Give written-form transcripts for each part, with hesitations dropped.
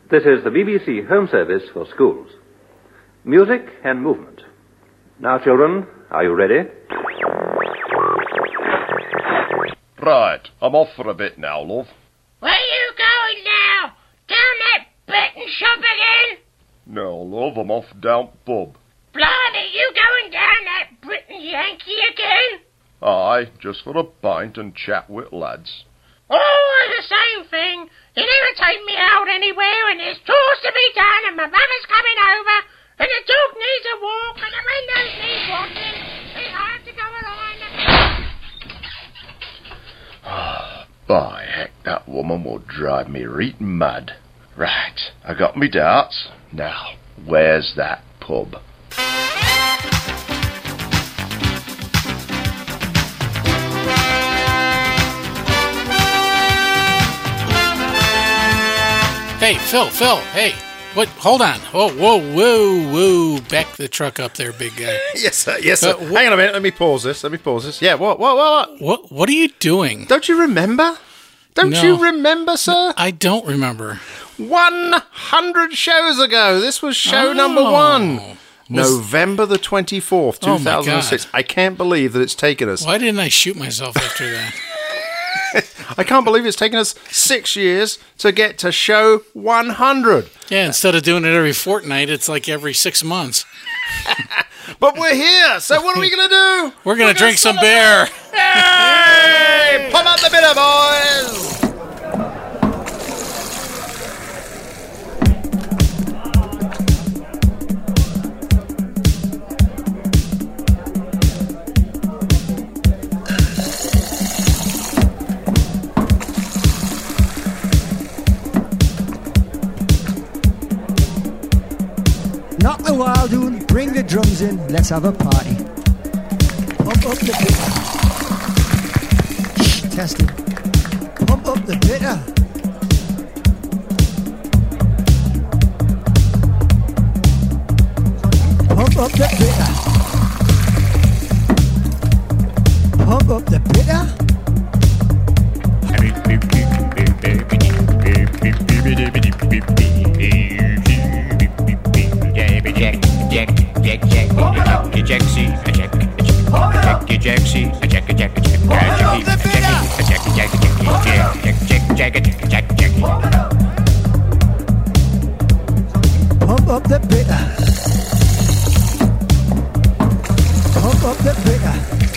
This is the BBC Home Service for schools. Music and movement. Now, children, are you ready? Right, I'm off for a bit now, love. Where you going now? Down that betting shop again? No, love, I'm off down pub. Blimey, you going down that Britain Yankee again? Aye, just for a pint and chat with lads. Always the same thing. You never take me out anywhere, and there's chores to be done, and my mother's coming over, and the dog needs a walk, and the windows need washing. It's hard to go along. By heck, that woman will drive me right mad. Right, I got me darts. Now, where's that pub? Hey, Phil, hey. What? Hold on. Oh, whoa. Back the truck up there, big guy. Yes, sir. Hang on a minute. Let me pause this. Yeah, what? What are you doing? Don't you remember? Don't you remember, sir? I don't remember. 100 shows ago. This was show number 1. November the 24th, 2006. I can't believe that it's taken us... Why didn't I shoot myself after that? I can't believe it's taken us 6 years to get to show 100. Yeah, instead of doing it every fortnight, it's like every 6 months. But we're here, so what are we going to do? We're going to drink some beer. Hey! Pump up the bitter, boys! Knock the wild one, bring the drums in, let's have a party. Pump up the bitter. Shh, testing. Pump up the bitter. Pump up the bitter. Pump up the bitter. Pump up the bitter. Pump up the bitter.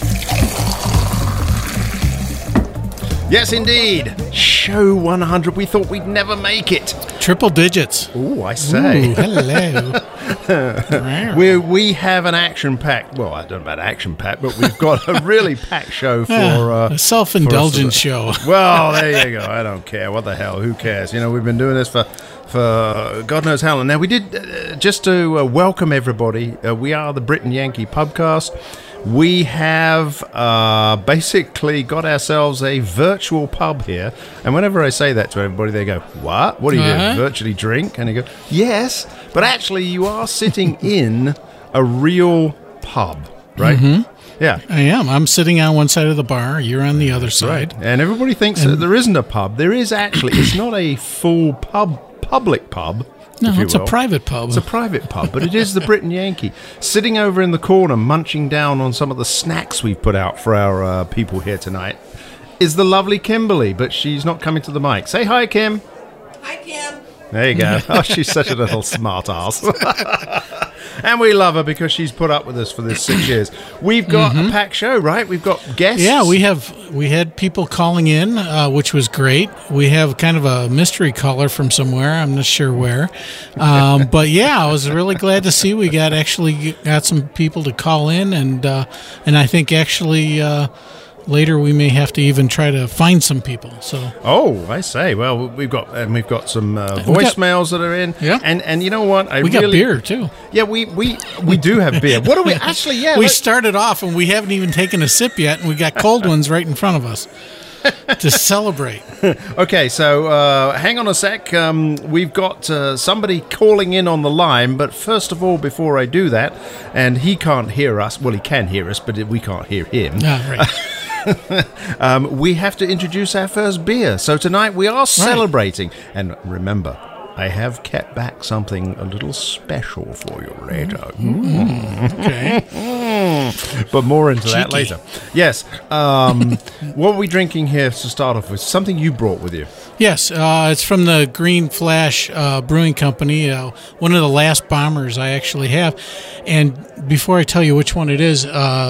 Yes, indeed. Show 100. We thought we'd never make it. Triple digits. Ooh, I say. Ooh, hello. We have an action-packed... Well, I don't know about action-packed, but we've got a really packed show for... a self-indulgent show. Well, there you go. I don't care. What the hell? Who cares? You know, we've been doing this for God knows how long. Now, we did... just to welcome everybody, we are the Britain Yankee Pubcast. We have basically got ourselves a virtual pub here. And whenever I say that to everybody, they go, what? What are you doing? Virtually drink? And you go, yes. But actually, you are sitting in a real pub, right? Mm-hmm. Yeah. I am. I'm sitting on one side of the bar. You're on the other side. Right. And everybody thinks that there isn't a pub. There is actually. It's not a full public pub. No, it's a private pub. It's a private pub, but it is the Britain Yankee. Sitting over in the corner, munching down on some of the snacks we've put out for our people here tonight, is the lovely Kimberly, but she's not coming to the mic. Say hi, Kim. Hi, Kim. There you go. Oh, she's such a little smart ass. And we love her because she's put up with us for this 6 years. We've got a packed show, right? We've got guests. Yeah, we had people calling in, which was great. We have kind of a mystery caller from somewhere. I'm not sure where. But yeah, I was really glad to see we got some people to call in, and I think actually later we may have to even try to find some people. So. Oh, I say. Well, we've got some voicemails that are in. Yeah. And you know what? We got beer too. Yeah, we do have beer. What do we actually? Yeah, we started off and we haven't even taken a sip yet, and we got cold ones right in front of us to celebrate. Okay, so hang on a sec. We've got somebody calling in on the line, but first of all, before I do that, and he can't hear us. Well, he can hear us, but we can't hear him. Right. We have to introduce our first beer. So tonight we are celebrating. And remember, I have kept back something a little special for you later. Okay. But more into that Cheeky. later. Yes. What are we drinking here to start off with? Something you brought with you. Yes, it's from the Green Flash Brewing Company, one of the last bombers I actually have. And before I tell you which one it is,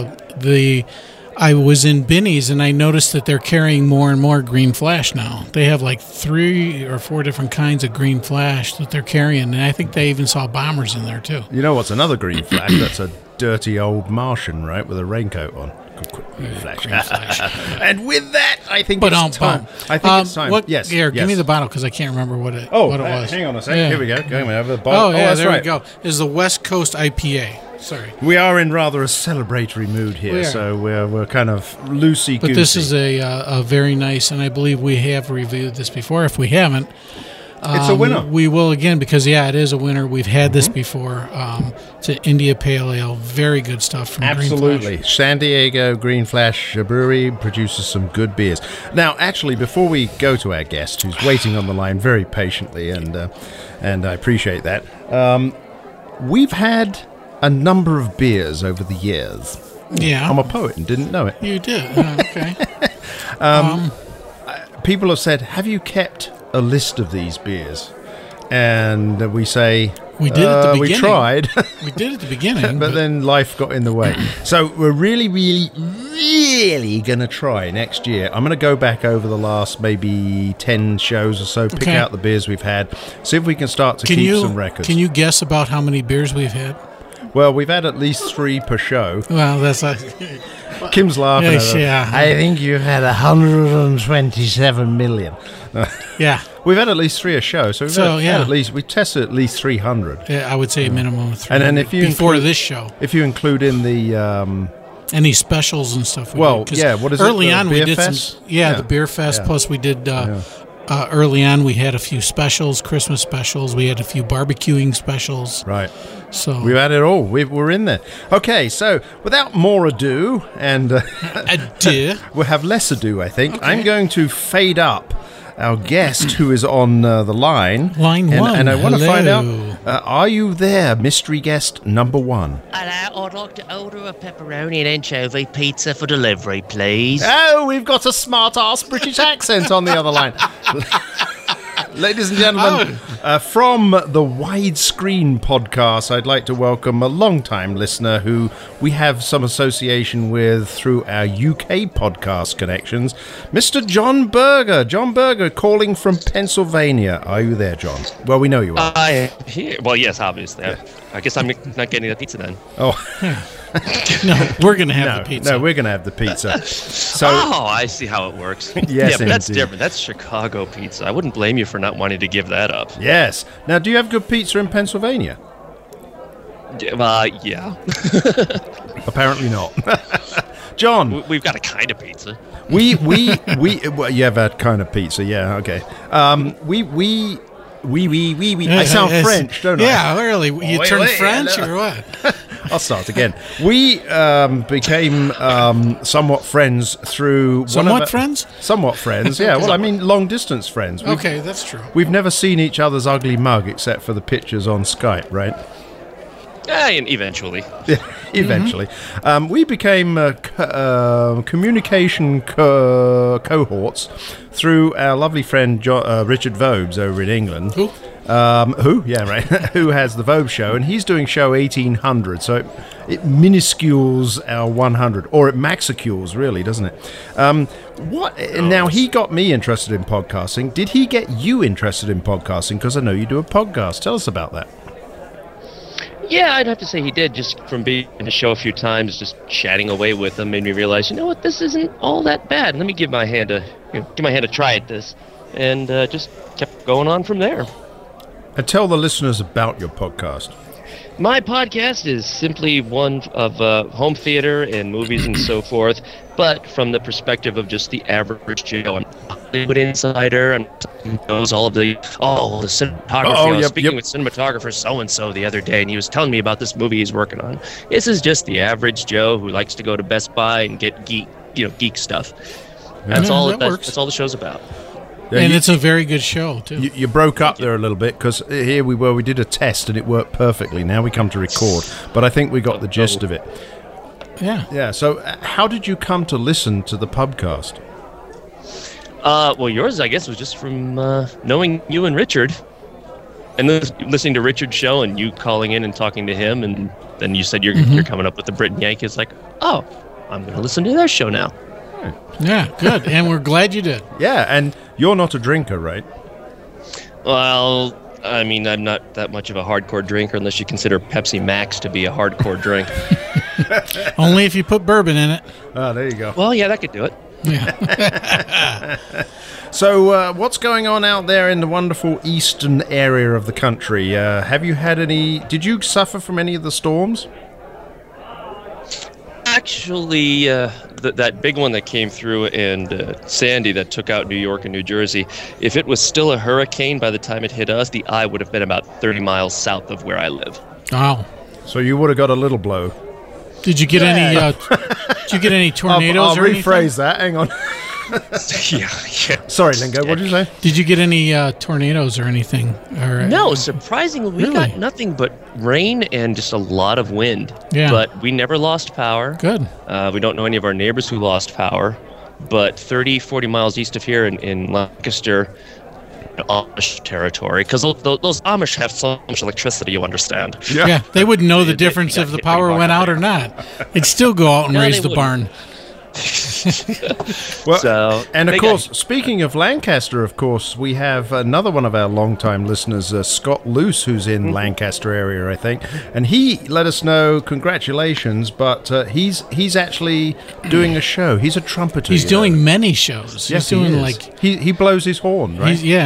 I was in Binny's and I noticed that they're carrying more and more Green Flash now. They have like 3 or 4 different kinds of Green Flash that they're carrying, and I think they even saw bombers in there too. You know what's another green flash? That's a dirty old Martian, right, with a raincoat on. Green flash. Green Flash. And with that, I think But it's time. I think it's time. Yes. Here, yes. give me the bottle because I can't remember what it was. Hang on a second. Yeah. Here we go. Going over the bottle. Oh, yeah, that's there right. we go. This is the West Coast IPA. Sorry. We are in rather a celebratory mood here, We are. so we're kind of loosey-goosey. But this is a very nice, and I believe we have reviewed this before. If we haven't, it's a winner. We will again because, it is a winner. We've had this before. It's an India Pale Ale. Very good stuff from Green Absolutely. Flash. San Diego Green Flash Brewery produces some good beers. Now, actually, before we go to our guest, who's waiting on the line very patiently, and I appreciate that, we've had a number of beers over the years. Yeah. I'm a poet and didn't know it. You did. Okay. People have said, have you kept a list of these beers? And we say, We did at the we beginning. tried. We did at the beginning. But then life got in the way. So we're really, really, really going to try next year. I'm going to go back over the last maybe 10 shows or so, pick Okay. out the beers we've had, see if we can start to keep some records. Can you guess about how many beers we've had? Well, we've had at least 3 per show. Well, that's like, Kim's laughing. Yes, at us. yeah. I think you've had 127 million. yeah. We've had at least 3 a show, so we've So, had yeah. at least we tested at least 300. Yeah, I would say a minimum of 3. And then if you before include- this show, If you include in the any specials and stuff. Well, 'cause yeah, what is it, early the on beer we did fest? some. Yeah. The beer fest. Yeah. Plus we did. Early on, we had a few specials, Christmas specials. We had a few barbecuing specials. right. So We've had it all. We're in there. Okay, so without more ado, and adieu. we'll have less ado, I think. I'm going to fade up our guest who is on the line. Line one. And I want to find out, Hello. are you there, mystery guest number 1? Hello, I'd like to order a pepperoni and anchovy pizza for delivery, please. Oh, we've got a smart-ass British accent on the other line. Ladies and gentlemen, from the Widescreen podcast, I'd like to welcome a long-time listener who we have some association with through our UK podcast connections, Mr. John Berger. John Berger calling from Pennsylvania. Are you there, John? Well, we know you are. I am here. Well, yes, obviously. I guess I'm not getting the pizza then. Oh, No, we're gonna have the pizza. no, we're going to have the pizza. So, Oh, I see how it works. Yes, yeah, but that's indeed. different. That's Chicago pizza. I wouldn't blame you for not wanting to give that up. yes. Now, do you have good pizza in Pennsylvania? Yeah. Apparently not. John, We've got a kind of pizza. we well, you have that kind of pizza, yeah, okay. We I sound French, don't I? Yeah, really. You Wait, turn wait, French hello. or what? I'll start again. We became somewhat friends through one Somewhat of friends? Somewhat friends, yeah. Well, I mean, long distance friends. Okay, that's true. We've never seen each other's ugly mug except for the pictures on Skype, right? And eventually. Eventually. We became communication cohorts through our lovely friend Richard Vobes over in England. Who? Who? Yeah, right. Who has the Vobe show, and he's doing show 1800, so it minuscules our 100, or it maxicules, really, doesn't it? Now, he got me interested in podcasting. Did he get you interested in podcasting? Because I know you do a podcast. Tell us about that. Yeah, I'd have to say he did. Just from being in the show a few times, just chatting away with him made me realize, you know what, this isn't all that bad. Let me give my hand a try at this, and just kept going on from there. And tell the listeners about your podcast. My podcast is simply one of home theater and movies and so forth, but from the perspective of just the average Joe. I'm a Hollywood insider and knows all the cinematography. I was speaking with cinematographer so-and-so the other day, and he was telling me about this movie he's working on. This is just the average Joe who likes to go to Best Buy and get geek stuff. That's all that works. that's all the show's about. Yeah, and it's a very good show, too. You broke up there a little bit because here we were. We did a test and it worked perfectly. Now we come to record, but I think we got the gist of it. Yeah. Yeah. So, how did you come to listen to the pubcast? Well, yours, I guess, was just from knowing you and Richard. And then listening to Richard's show and you calling in and talking to him. And then you said you're coming up with the Brit and Yankee. It's like, oh, I'm going to listen to their show now. Yeah, good. And we're glad you did. Yeah, and you're not a drinker, right? Well, I mean, I'm not that much of a hardcore drinker unless you consider Pepsi Max to be a hardcore drink. Only if you put bourbon in it. Oh, there you go. Well, yeah, that could do it. Yeah. So, what's going on out there in the wonderful eastern area of the country? Have you had any... Did you suffer from any of the storms? Actually, that big one that came through and Sandy that took out New York and New Jersey, if it was still a hurricane by the time it hit us, the eye would have been about 30 miles south of where I live. Wow. So you would have got a little blow. Did you get any? Did you get any tornadoes? I'll or rephrase that. Hang on. yeah. Sorry, Lingo. What did you say? Did you get any tornadoes or anything? Or, No, surprisingly, we Really? got nothing but rain and just a lot of wind. Yeah. But we never lost power. Good. We don't know any of our neighbors who lost power. But 30, 40 miles east of here in Lancaster, Amish territory, because those Amish have so much electricity, you understand. Yeah, they wouldn't know the They difference got if the hit power pretty went hard. out or not. They'd still go out and No, raise they the barn. Well, So, and of they course, got- speaking of Lancaster, of course, we have another one of our longtime listeners, Scott Luce, who's in Lancaster area, I think, and he let us know congratulations, but he's actually doing a show. He's a trumpeter. He's you know. doing many shows. Yes, He's doing he is. like he blows his horn, right? yeah.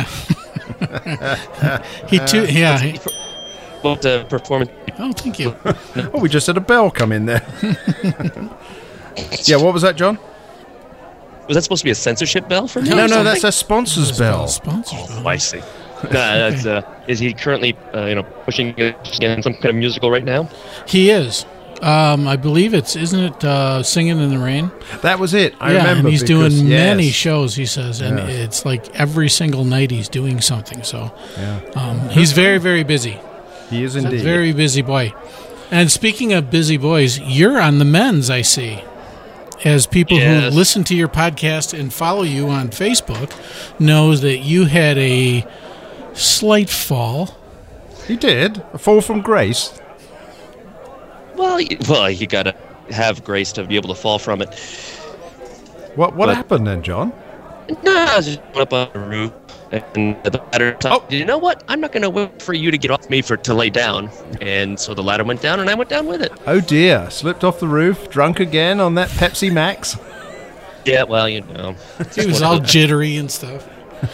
Well, the performance. Oh, thank you. Oh, we just had a bell come in there. Yeah, what was that, John? Was that supposed to be a censorship bell for me? No, or something? that's a sponsor's bell. Sponsors. Oh, I see. That's, is he currently, pushing in some kind of musical right now? He is. I believe isn't it Singing in the Rain? That was it. I yeah, remember. and he's because- doing many yes. shows, he says, and Yeah. it's like every single night he's doing something. So Yeah. he's very, very busy. He is He's a indeed. very busy boy. And speaking of busy boys, you're on the men's, I see. As people Yes. who listen to your podcast and follow you on Facebook knows that you had a slight fall. He did. A fall from grace. Well, you gotta have grace to be able to fall from it. What But- happened then, John? No, I was just up on the roof, and the ladder. Oh. You know what? I'm not gonna wait for you to get off me to lay down. And so the ladder went down, and I went down with it. Oh dear. Slipped off the roof, drunk again on that Pepsi Max. Yeah, well, you know. He was all jittery and stuff.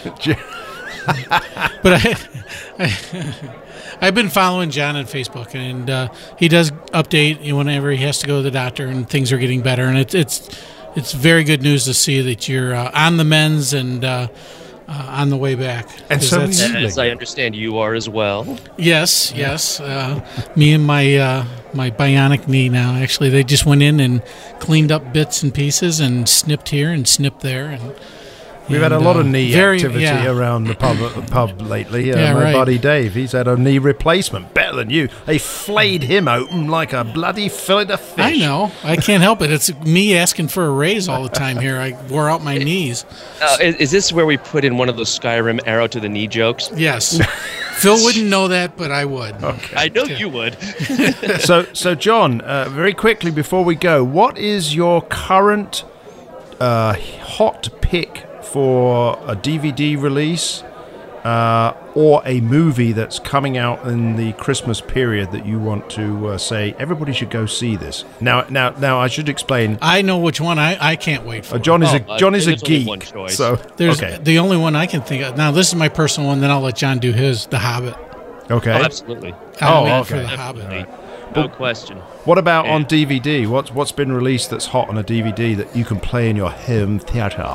But I've been following John on Facebook, and he does update whenever he has to go to the doctor, and things are getting better. And it's very good news to see that you're on the mends and on the way back. And 'Cause so that's- is he. As I understand, you are as well. Yes. Me and my my bionic knee now. Actually, they just went in and cleaned up bits and pieces and snipped here and snipped there. And We've had a lot of knee very- activity yeah. around the pub lately. Yeah, My right. buddy Dave, he's had a knee replacement. Better than you. They flayed him open like a bloody fillet of fish. I know. I can't help it. It's me asking for a raise all the time here. I wore out my knees. Is this where we put in one of those Skyrim arrow to the knee jokes? Yes. Phil wouldn't know that, but I would. I know you would. So John, very quickly before we go, what is your current hot pick for a DVD release or a movie that's coming out in the Christmas period that you want to say everybody should go see this? Now, I should explain. I know which one I can't wait for. John is a there's only geek, one choice. so There's okay. the only one I can think of. Now, this is my personal one, then I'll let John do his, The Hobbit. Okay. Oh, absolutely. I'm waiting okay. for The Hobbit. Definitely. No question. What about on DVD? What's been released that's hot on a DVD that you can play in your home theater?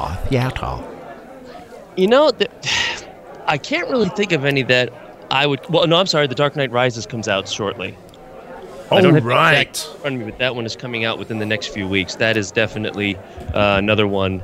You know, I can't really think of any that I would. Well, no, I'm sorry. The Dark Knight Rises comes out shortly. I don't Oh have the right. exact in front of me, but that one is coming out within the next few weeks. That is definitely another one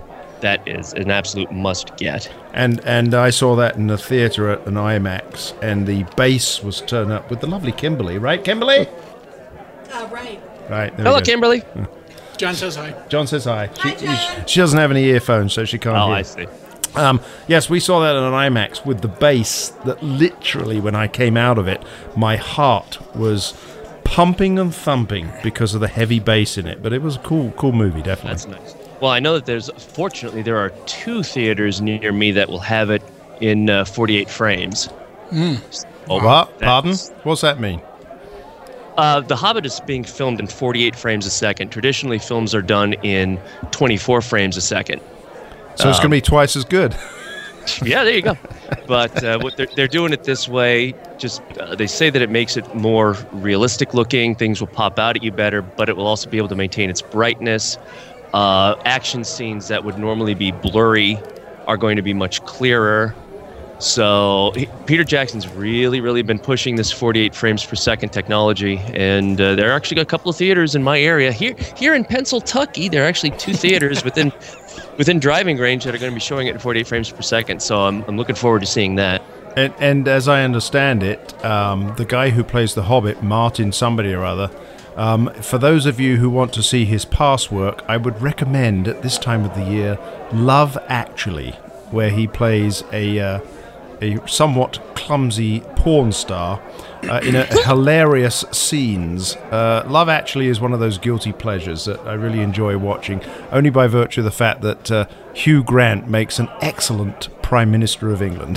that is an absolute must get. And I saw that in the theatre at an IMAX, and the bass was turned up with the lovely Kimberly, right, Kimberly? Right. Right. Hello, Kimberly. John says hi. John says hi. Hi, John. She doesn't have any earphones, so she can't hear. I see. Yes, we saw that at an IMAX with the bass that literally, when I came out of it, my heart was pumping and thumping because of the heavy bass in it. But it was a cool movie, definitely. That's nice. Well, I know that fortunately, there are 2 theaters near me that will have it in 48 frames. What? Pardon? What's that mean? The Hobbit is being filmed in 48 frames a second. Traditionally, films are done in 24 frames a second. So it's going to be twice as good. Yeah, there you go. But what they're doing it this way, just they say that it makes it more realistic looking. Things will pop out at you better, but it will also be able to maintain its brightness. Action scenes that would normally be blurry are going to be much clearer. So Peter Jackson's really been pushing this 48 frames per second technology, and there are actually a couple of theaters in my area. Here in Pennsylvania, there are actually 2 theaters within driving range that are going to be showing it in 48 frames per second. So I'm looking forward to seeing that. And as I understand it, the guy who plays the Hobbit, Martin somebody or other, for those of you who want to see his past work, I would recommend at this time of the year Love Actually, where he plays a somewhat clumsy porn star in a hilarious scenes. Love Actually is one of those guilty pleasures that I really enjoy watching, only by virtue of the fact that Hugh Grant makes an excellent Prime Minister of England.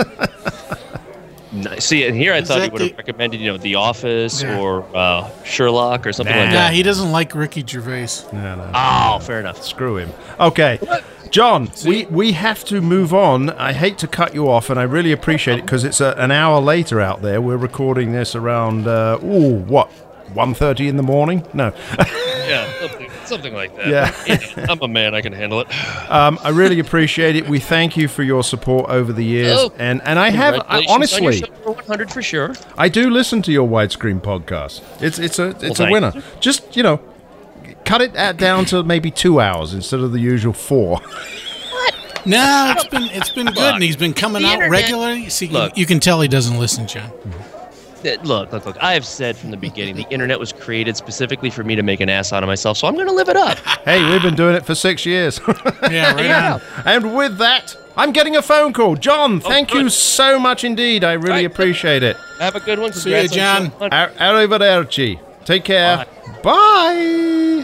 Nice. See, and here I thought he would have recommended, The Office or Sherlock or something like that. Yeah, he doesn't like Ricky Gervais. No. Oh, fair enough. Screw him. Okay. John, we have to move on. I hate to cut you off, and I really appreciate it because it's an hour later out there. We're recording this around, 1:30 in the morning? No. Yeah, something like that. Yeah. I'm a man. I can handle it. I really appreciate it. We thank you for your support over the years. And I have, honestly, on your show for 100 for sure. I do listen to your widescreen podcast. It's a winner. Just, cut it down to maybe 2 hours instead of the usual 4. No, it's been good, and he's been coming out regularly. See, you can tell he doesn't listen, John. Look. I have said from the beginning, the internet was created specifically for me to make an ass out of myself, so I'm going to live it up. Hey, we've been doing it for 6 years. Yeah, right on. And with that, I'm getting a phone call. John, thank you so much indeed. I really appreciate it. Have a good one. See you, John. Arrivederci. Take care. Bye.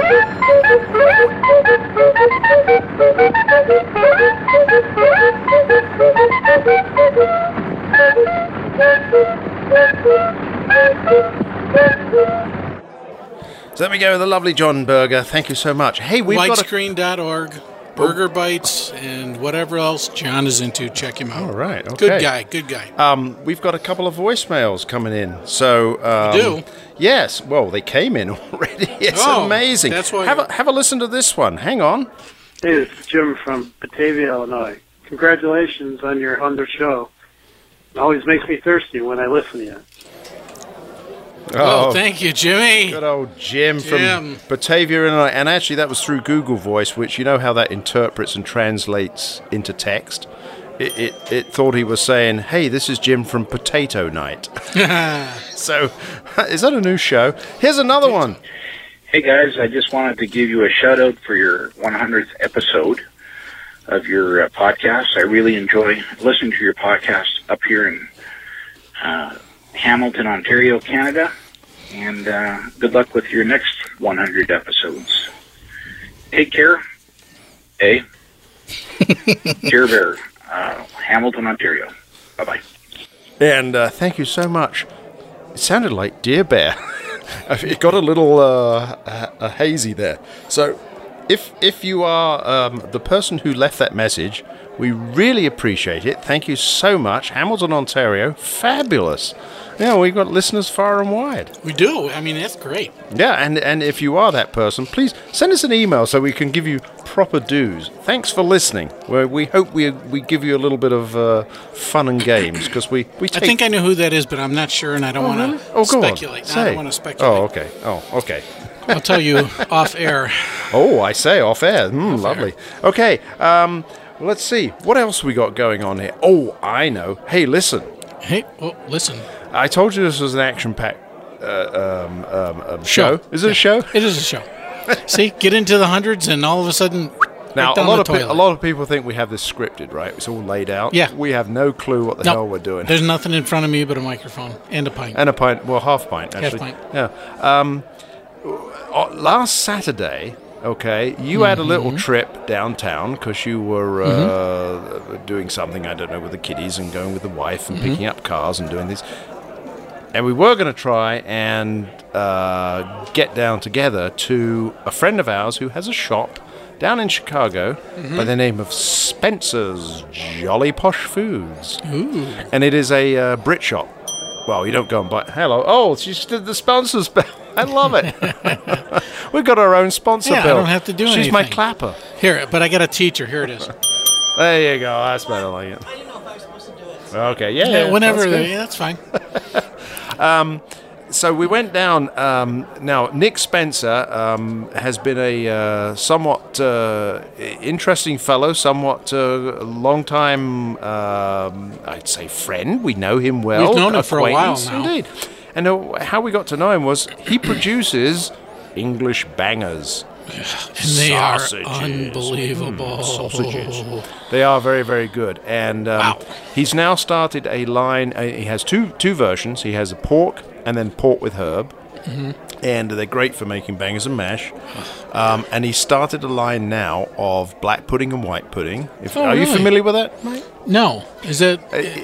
So there we go, the lovely John Berger. Thank you so much. Hey, we've got Widescreen.org, Burger Bites, and whatever else John is into. Check him out. All right, okay. Good guy. We've got a couple of voicemails coming in. So you do? Yes. Well, they came in already. It's amazing. That's why. Have a listen to this one. Hang on. Hey, this is Jim from Batavia, Illinois. Congratulations on your 100th show. It always makes me thirsty when I listen to you. Oh, thank you, Jimmy. Good old Jim from Batavia, Illinois. And actually, that was through Google Voice, which you know how that interprets and translates into text. It thought he was saying, "Hey, this is Jim from Potato Night." So, is that a new show? Here's another one. Hey guys, I just wanted to give you a shout out for your 100th episode of your podcast. I really enjoy listening to your podcast up here in Hamilton, Ontario, Canada. And good luck with your next 100 episodes. Take care. Hey. Dear Bear, Hamilton, Ontario. Bye-bye. And thank you so much. It sounded like Dear Bear. It got a little hazy there. So if you are the person who left that message, we really appreciate it. Thank you so much. Hamilton, Ontario. Fabulous. Yeah, we've got listeners far and wide. We do. I mean, that's great. Yeah, and if you are that person, please send us an email so we can give you proper dues. Thanks for listening. We hope we give you a little bit of fun and games, because we take... I think I know who that is, but I'm not sure, and I don't want to speculate. I don't want to speculate. Oh, okay. I'll tell you off air. Oh, I say off air. Lovely. Okay, let's see. What else we got going on here? Oh, I know. Hey, listen. Hey, listen. I told you this was an action-packed show. Is it a show? It is a show. See, get into the hundreds, and all of a sudden, now right down a lot of people think we have this scripted, right? It's all laid out. Yeah. We have no clue what the hell we're doing. There's nothing in front of me but a microphone and a pint. And a pint. Well, half pint actually. Half pint. Yeah. Last Saturday. Okay, you had a little trip downtown because you were doing something, I don't know, with the kiddies and going with the wife and picking up cars and doing this. And we were going to try and get down together to a friend of ours who has a shop down in Chicago by the name of Spencer's Jolly Posh Foods. Ooh. And it is a Brit shop. Well, you don't go and buy... Hello. Oh, she just did the sponsor's bell. I love it. We've got our own sponsor bill. I don't have to do anything. She's my clapper. Here, but I got a teacher. Here it is. There you go. That's better like it. I didn't know if I was supposed to do it. Okay, yeah. Whenever. That's that's fine. So we went down. Now, Nick Spencer has been a somewhat interesting fellow, somewhat long-time, I'd say, friend. We know him well. We've known him for a while now. Indeed. And how we got to know him was he produces English bangers. And they are unbelievable. Sausages. They are very, very good. And he's now started a line. He has two versions. He has a pork and then pork with herb. And they're great for making bangers and mash. And he started a line now of black pudding and white pudding. Are you familiar with that, mate? No. Is it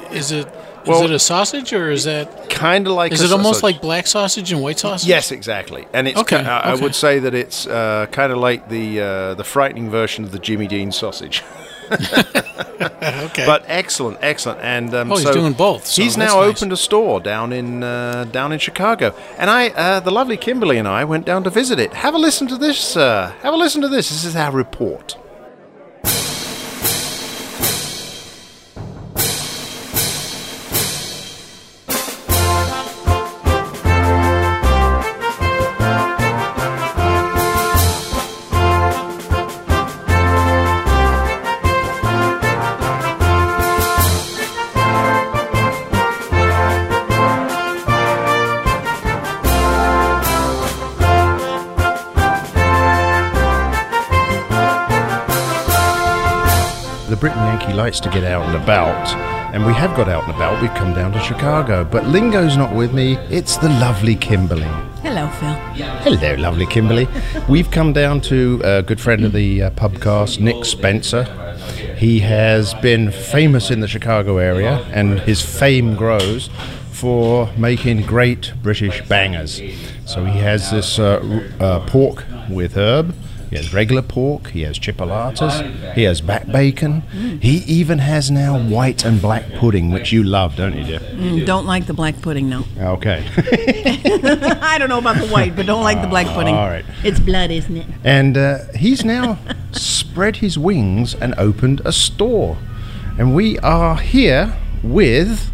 a sausage or is that kind of like? Is it almost like black sausage and white sausage? Yes, exactly. And it's I would say that it's kind of like the frightening version of the Jimmy Dean sausage. Okay. But excellent. And he's doing both. So he's now opened a store down in Chicago, and the lovely Kimberly and I went down to visit it. Have a listen to this. This is our report. The Britain Yankee likes to get out and about, and we have got out and about. We've come down to Chicago, but Lingo's not with me. It's the lovely Kimberly. Hello, Phil. Hello, lovely Kimberly. We've come down to a good friend of the pubcast, Nick Spencer. He has been famous in the Chicago area, and his fame grows for making great British bangers. So he has this pork with herb. He has regular pork, he has chipolatas, he has back bacon. He even has now white and black pudding, which you love, don't you, dear? Don't like the black pudding, no. Okay. I don't know about the white, but don't like the black pudding. All right. It's blood, isn't it? And he's now spread his wings and opened a store. And we are here with...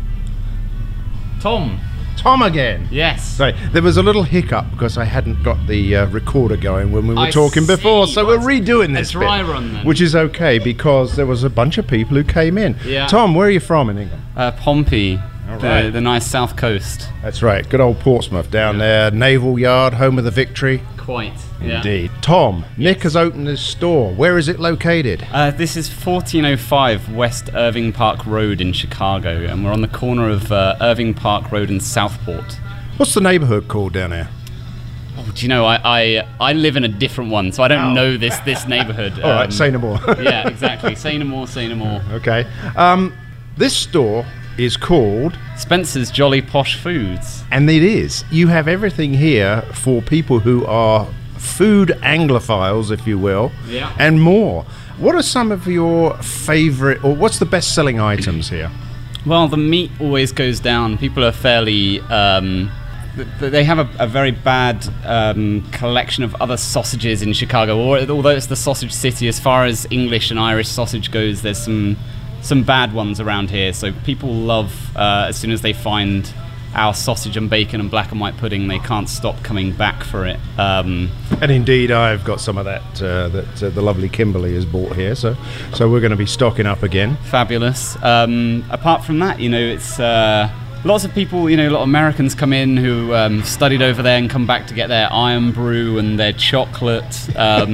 Tom again. Yes. Sorry, there was a little hiccup because I hadn't got the recorder going when we were talking before, so we're redoing this dry run then. Which is okay because there was a bunch of people who came in. Yeah. Tom, where are you from in England? Pompey, right. the nice south coast. That's right, good old Portsmouth down there, Naval Yard, home of the Victory. Quite, yeah. Indeed. Tom, Nick has opened his store. Where is it located? This is 1405 West Irving Park Road in Chicago, and we're on the corner of Irving Park Road and Southport. What's the neighborhood called down there? Oh, do you know, I live in a different one, so I don't know this neighborhood. All right, say no more. Yeah, exactly. Say no more, say no more. Okay. This store is called Spencer's Jolly Posh Foods. And it is. You have everything here for people who are food Anglophiles, if you will, and more. What are some of your favorite, or what's the best-selling items here? Well, the meat always goes down. People are fairly... they have a very bad collection of other sausages in Chicago, although it's the sausage city. As far as English and Irish sausage goes, there's some bad ones around here, so people love as soon as they find our sausage and bacon and black and white pudding, they can't stop coming back for it. And indeed, I've got some of that the lovely Kimberly has bought here, so we're going to be stocking up again. Fabulous. Apart from that, it's lots of people, a lot of Americans come in who studied over there and come back to get their Iron Brew and their chocolate.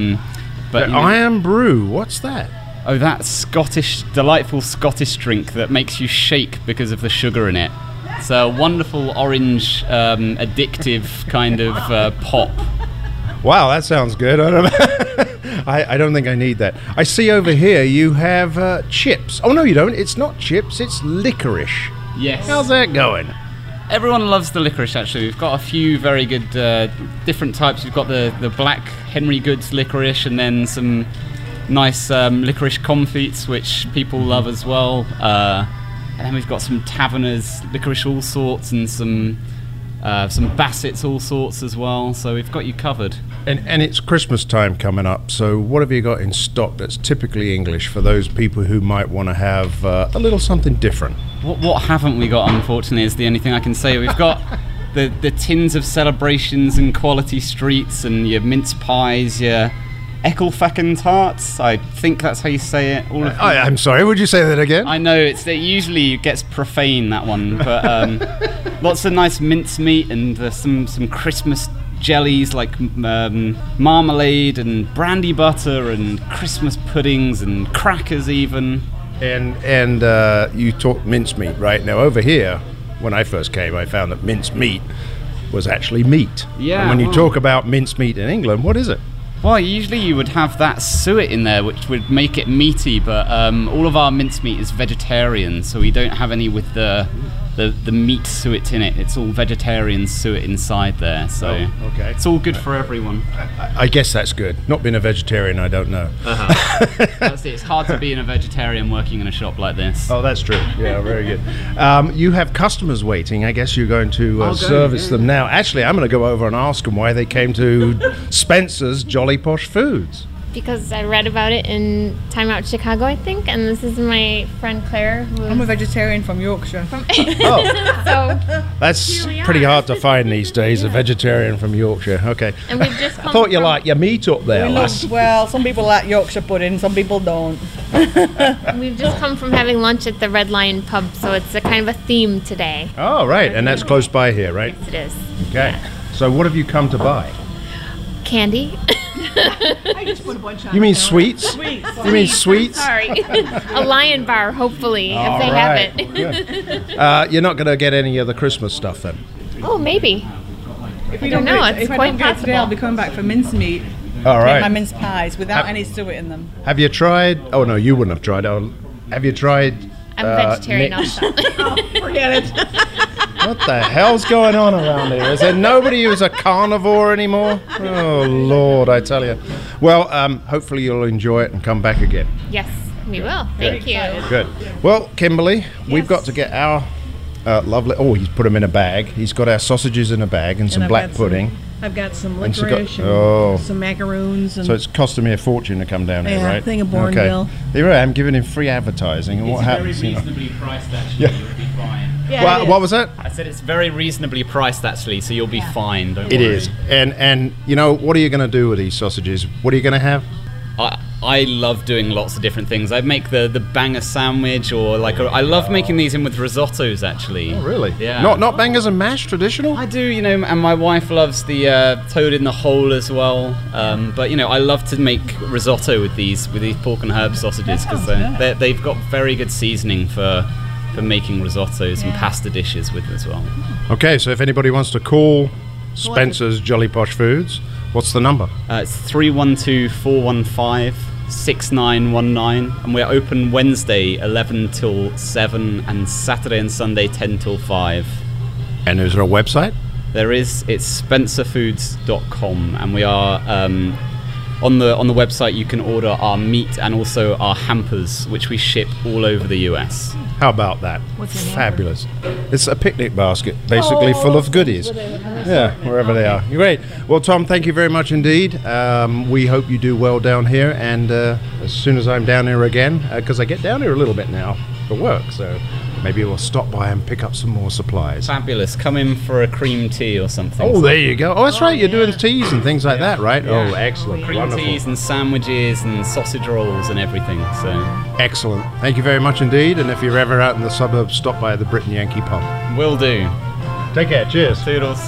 But Iron Brew, what's that? Oh, that delightful Scottish drink that makes you shake because of the sugar in it. It's a wonderful orange, addictive kind of pop. Wow, that sounds good. I don't know. I don't think I need that. I see over here you have chips. Oh, no, you don't. It's not chips. It's licorice. Yes. How's that going? Everyone loves the licorice, actually. We've got a few very good different types. We've got the black Henry Goods licorice, and then some nice licorice comfits, which people love as well. And then we've got some Taverners licorice all sorts, and some Bassett's all sorts as well. So we've got you covered. And it's Christmas time coming up, so what have you got in stock that's typically English for those people who might want to have a little something different? What haven't we got, unfortunately, is the only thing I can say. We've got the tins of celebrations and quality streets, and your mince pies, your Eckelfacken tarts. I think that's how you say it. I'm sorry, would you say that again? I know, it usually gets profane, that one, but lots of nice mincemeat and some Christmas jellies like marmalade and brandy butter and Christmas puddings and crackers even. And you talk mincemeat, right? Now over here, when I first came, I found that mincemeat was actually meat. Yeah. And when you talk about mincemeat in England, what is it? Well, usually you would have that suet in there, which would make it meaty, but all of our mincemeat is vegetarian, so we don't have any with the meat suet in it. It's all vegetarian suet inside there, so okay. It's all good for everyone. I guess that's good. Not being a vegetarian, I don't know. That's it. It's hard to be a vegetarian working in a shop like this. Oh, that's true. Yeah, very good. You have customers waiting. I guess you're going to service them now. Actually, I'm going to go over and ask them why they came to Spencer's Jolly Posh Foods. Because I read about it in Time Out Chicago, I think, and this is my friend Claire. I'm a vegetarian from Yorkshire. So that's pretty hard to find these days, a vegetarian from Yorkshire. Okay. And we've just I thought you liked your meat up there, lass. Well, some people like Yorkshire pudding, some people don't. We've just come from having lunch at the Red Lion pub, so it's a kind of a theme today. Oh, right, and that's close by here, right? Yes, it is. Okay. Yeah. So what have you come to buy? Candy. I just put a bunch on. You mean sweets? Sweets. You mean sweets? Sorry. A Lion bar, hopefully, if they have it. You're not going to get any of the Christmas stuff then? Oh, maybe. If I don't know. It's if quite I don't get possible. today, I'll be coming back for mincemeat. All right. Make my mince pies without any suet in them. Have you tried? Oh no, you wouldn't have tried. Have you tried? I'm vegetarian also. Forget it. What the hell's going on around here? Is there nobody who's a carnivore anymore? Oh Lord, I tell you. Well, hopefully you'll enjoy it and come back again. Yes, we will. Thank you. Good. Well, Kimberly, we've got to get our lovely. Oh, he's put them in a bag. He's got our sausages in a bag and some I've black got pudding. I've got some And licorice and some macaroons. And So it's costing me a fortune to come down here, right? thing of Bourneville. Okay. Here I am giving him free advertising, and what happens? It's very reasonably priced, actually. Yeah. You'll be fine. Yeah, What was that? I said it's very reasonably priced, actually, so you'll be fine. Don't It worry. is. And you know, what are you going to do with these sausages? What are you going to have? I love doing lots of different things. I make the banger sandwich, or I love making these in with risottos, actually. Oh, really? Yeah. Not bangers and mash traditional? I do, and my wife loves the toad in the hole as well. But I love to make risotto with these pork and herb sausages because they've got very good seasoning for making risottos and pasta dishes with as well. Okay, so if anybody wants to call Spencer's Jolly Posh Foods, what's the number? It's 312-415-6919, and we're open Wednesday 11 till 7 and Saturday and Sunday 10 till 5. And is there a website? There is. It's spencerfoods.com, and we are on the website. You can order our meat and also our hampers, which we ship all over the US. How about that? What's in Fabulous. It's a picnic basket, basically full of goodies. Yeah, wherever they are. Great. Well, Tom, thank you very much indeed. We hope you do well down here, and as soon as I'm down here again, because I get down here a little bit now, for work. So maybe we'll stop by and pick up some more supplies. Fabulous. Come in for a cream tea or something. Oh, there you go. Oh, that's right. You're doing teas and things like that, right? Yeah. Oh, excellent. Cream Wonderful. teas and sandwiches and sausage rolls and everything. So excellent. Thank you very much indeed. And if you're ever out in the suburbs, stop by the Britain Yankee pub. Will do. Take care. Cheers. Toodles.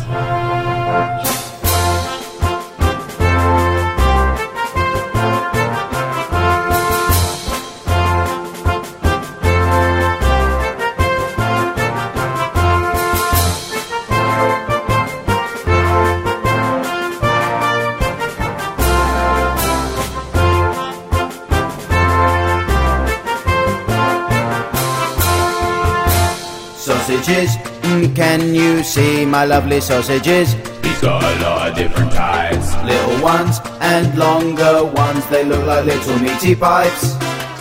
Sausages, can you see my lovely sausages? He's got a lot of different types. Little ones and longer ones, they look like little meaty pipes.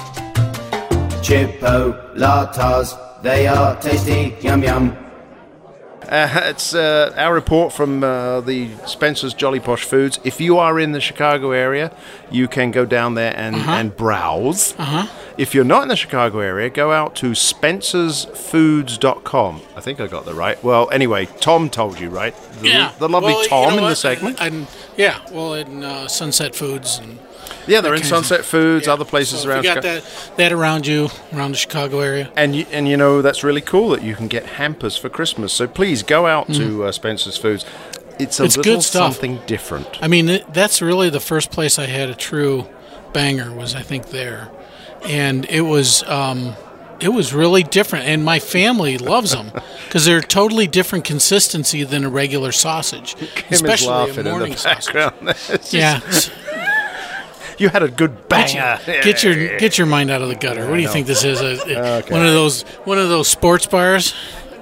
Chipolatas, they are tasty, yum yum. It's our report from the Spencer's Jolly Posh Foods. If you are in the Chicago area, you can go down there and browse. If you're not in the Chicago area, go out to spencersfoods.com. I think I got that right. Well, anyway, Tom told you, right? The lovely Tom in the segment. In Sunset Foods. And yeah, they're in Sunset Foods, other places so around Chicago. You got that around you, around the Chicago area. And you know, that's really cool that you can get hampers for Christmas. So please go out to Spencer's Foods. It's little good stuff. Something different. I mean, that's really the first place I had a true banger was, I think, there. And it was really different. And my family loves them because they're totally different consistency than a regular sausage. Kim especially is a morning sausage. Yeah. You had a good banger. Get your mind out of the gutter. What do you think this is? Okay. One of those sports bars?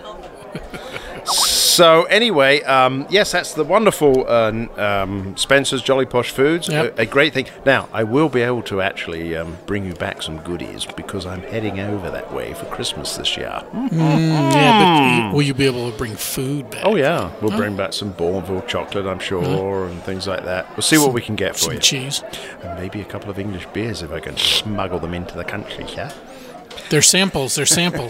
So anyway, yes, that's the wonderful Spencer's Jolly Posh Foods. Yep. A great thing. Now, I will be able to actually bring you back some goodies because I'm heading over that way for Christmas this year. Yeah, but will you be able to bring food back? Oh, yeah. We'll bring back some Bourneville chocolate, I'm sure, and things like that. We'll see what we can get for you. Some cheese. And maybe a couple of English beers if I can smuggle them into the country, yeah? They're samples.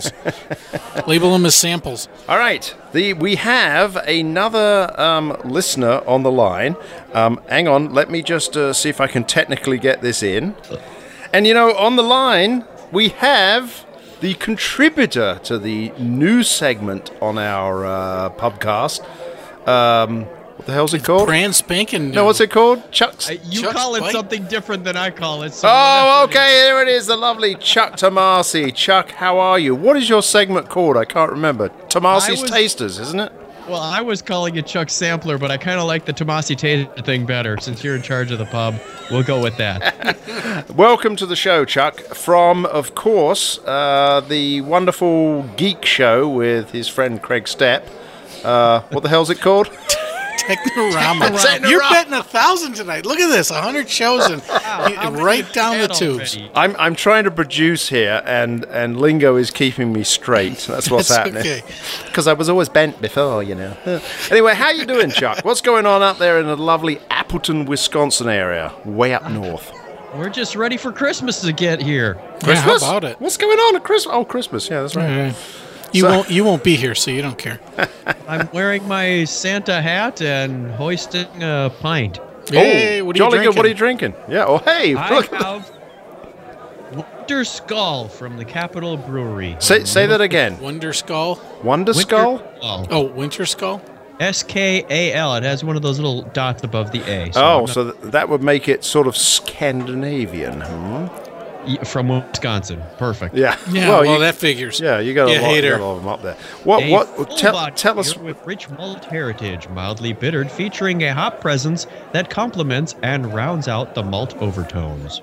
Label them as samples. All right. We have another listener on the line. Hang on. Let me just see if I can technically get this in. And, on the line, we have the contributor to the news segment on our pubcast. What the hell's it called? Brand spanking new. No, what's it called? Chuck's. You Chuck's call it Bite? something different than I call it. So Oh, okay, there it is, the lovely Chuck Tomasi. Chuck, how are you? What is your segment called? I can't remember. Tomasi's Tasters, isn't it? Well, I was calling it Chuck Sampler, but I kind of like the Tomasi Taster thing better. Since you're in charge of the pub, we'll go with that. Welcome to the show, Chuck, from, of course, the wonderful Geek Show with his friend Craig Stepp. What the hell's it called? Technorama. You're betting 1,000 tonight. Look at this, 100 shows and right down the tubes. I'm trying to produce here, and lingo is keeping me straight. That's what's happening. Okay. Because I was always bent before, Anyway, how you doing, Chuck? What's going on up there in the lovely Appleton, Wisconsin area, way up north? We're just ready for Christmas to get here. Christmas? Yeah, how about it? What's going on at Christmas? Oh, Christmas. Yeah, that's right. You won't be here, so you don't care. I'm wearing my Santa hat and hoisting a pint. Hey, what are you jolly drinking? good. What are you drinking? Yeah. Oh, hey. Look. I have Wonder Skull from the Capitol Brewery. Say that again. Wonder Skull. Wonder Skull? Oh, Winter Skull. SKAL. It has one of those little dots above the A. So that would make it sort of Scandinavian. From Wisconsin. Perfect. Yeah. Well, that figures. Yeah, you got a lot of them up there. Tell us. With rich malt heritage, mildly bittered, featuring a hop presence that complements and rounds out the malt overtones.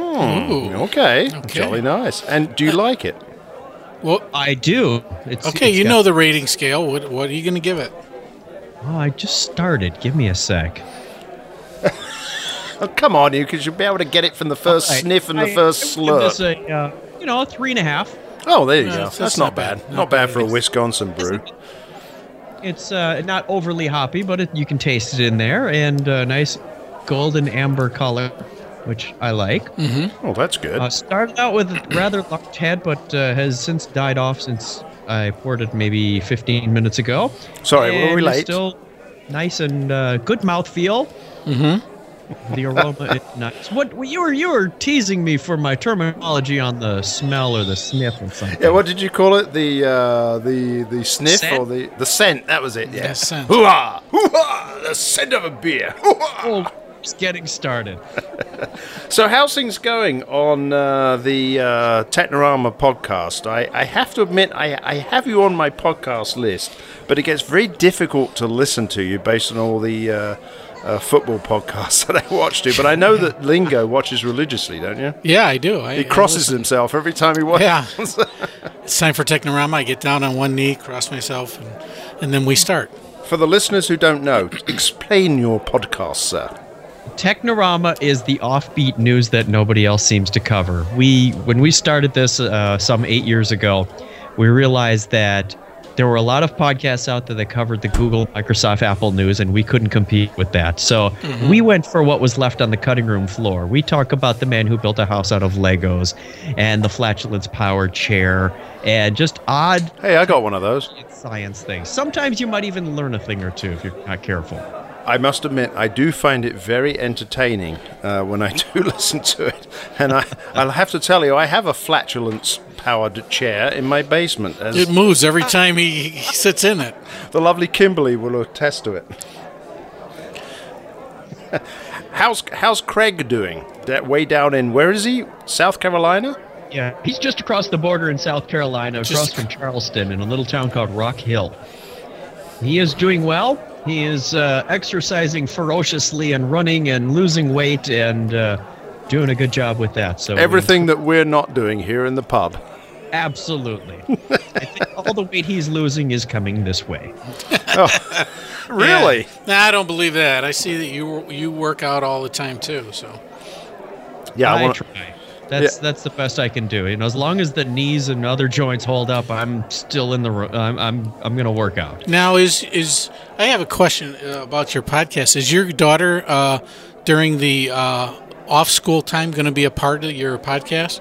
Okay. Jolly nice. And do you like it? Well, I do. You know the rating scale. What are you going to give it? Oh, I just started. Give me a sec. Oh, come on, because you'll be able to get it from the first sniff and the first slurp. This a 3.5. Oh, there you go. That's not bad. Not bad for a Wisconsin brew. It's not overly hoppy, but you can taste it in there, and a nice golden amber color. which I like. Oh, that's good. Started out with a rather large head, but has since died off since I poured it maybe 15 minutes ago. Sorry, were we And late? it's still nice and good mouthfeel. The aroma is nice. What you were teasing me for my terminology on the smell or the sniff or something. Yeah, what did you call it? The sniff Scent? or the scent? That was it. Yeah. The scent. Hoo-ha! Hoo-ha! The scent of a beer. Hoo-ha! Oh, it's getting started. So how's things going on the Technorama podcast? I have to admit, I have you on my podcast list, but it gets very difficult to listen to you based on all the football podcasts that I watch to. But I know that Lingo watches religiously, don't you? Yeah, I do. He crosses himself every time he watches. Yeah. It's time for Technorama. I get down on one knee, cross myself, and then we start. For the listeners who don't know, explain your podcast, sir. Technorama is the offbeat news that nobody else seems to cover. When we started this some 8 years ago, we realized that there were a lot of podcasts out there that covered the Google, Microsoft, Apple news, and we couldn't compete with that. So we went for what was left on the cutting room floor. We talk about the man who built a house out of Legos and the flatulence power chair and just odd... Hey, I got one of those. ...science things. Sometimes you might even learn a thing or two if you're not careful. I must admit, I do find it very entertaining when I do listen to it. And I'll have to tell you, I have a flatulence-powered chair in my basement. It moves every time he sits in it. The lovely Kimberly will attest to it. How's Craig doing? That way down in, where is he? South Carolina? Yeah, he's just across the border in South Carolina, across from Charleston, in a little town called Rock Hill. He is doing well. He is exercising ferociously and running and losing weight and doing a good job with that. So everything that we're not doing here in the pub. Absolutely. I think all the weight he's losing is coming this way. Oh, really? Yeah. Nah, I don't believe that. I see that you work out all the time too. So yeah, I try. That's the best I can do. You know, as long as the knees and other joints hold up, I'm still in the. I'm going to work out. Now, is I have a question about your podcast. Is your daughter during the off school time going to be a part of your podcast?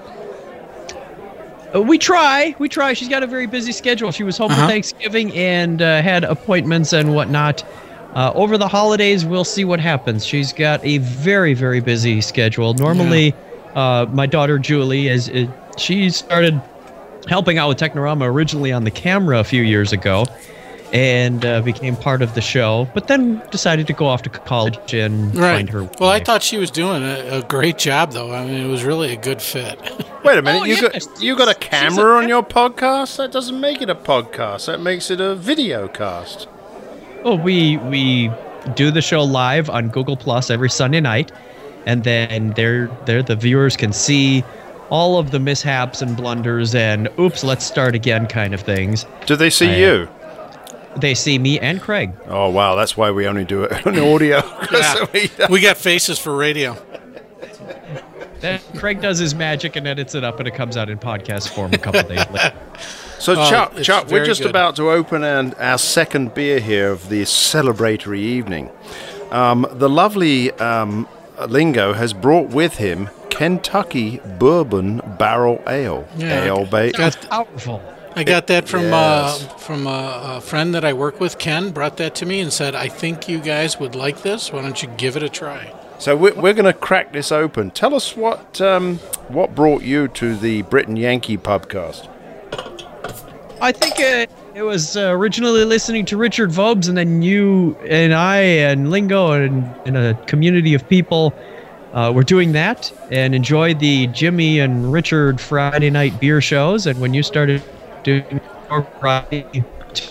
We try. She's got a very busy schedule. She was home for Thanksgiving and had appointments and whatnot. Over the holidays, we'll see what happens. She's got a very, very busy schedule. Normally. Yeah. My daughter Julie she started helping out with Technorama originally on the camera a few years ago, and became part of the show. But then decided to go off to college and find her. Well, I thought she was doing a great job, though. I mean, it was really a good fit. Wait a minute, you got a camera on your podcast? That doesn't make it a podcast. That makes it a video cast. Oh, we do the show live on Google Plus every Sunday night. And then there the viewers can see all of the mishaps and blunders and oops, let's start again kind of things. Do they see you? They see me and Craig. Oh, wow. That's why we only do it on audio. Yeah. We got faces for radio. Then Craig does his magic and edits it up, and it comes out in podcast form a couple days later. So, Chuck, we're just about to open our second beer here of the celebratory evening. The lovely... Lingo has brought with him Kentucky Bourbon Barrel Ale. Yeah, That's powerful. I got that from a friend that I work with. Ken brought that to me and said, "I think you guys would like this. Why don't you give it a try?" So we're going to crack this open. Tell us what brought you to the Britain Yankee Pubcast. I think it was originally listening to Richard Vobes, and then you and I and Lingo and a community of people were doing that and enjoyed the Jimmy and Richard Friday night beer shows. And when you started doing Friday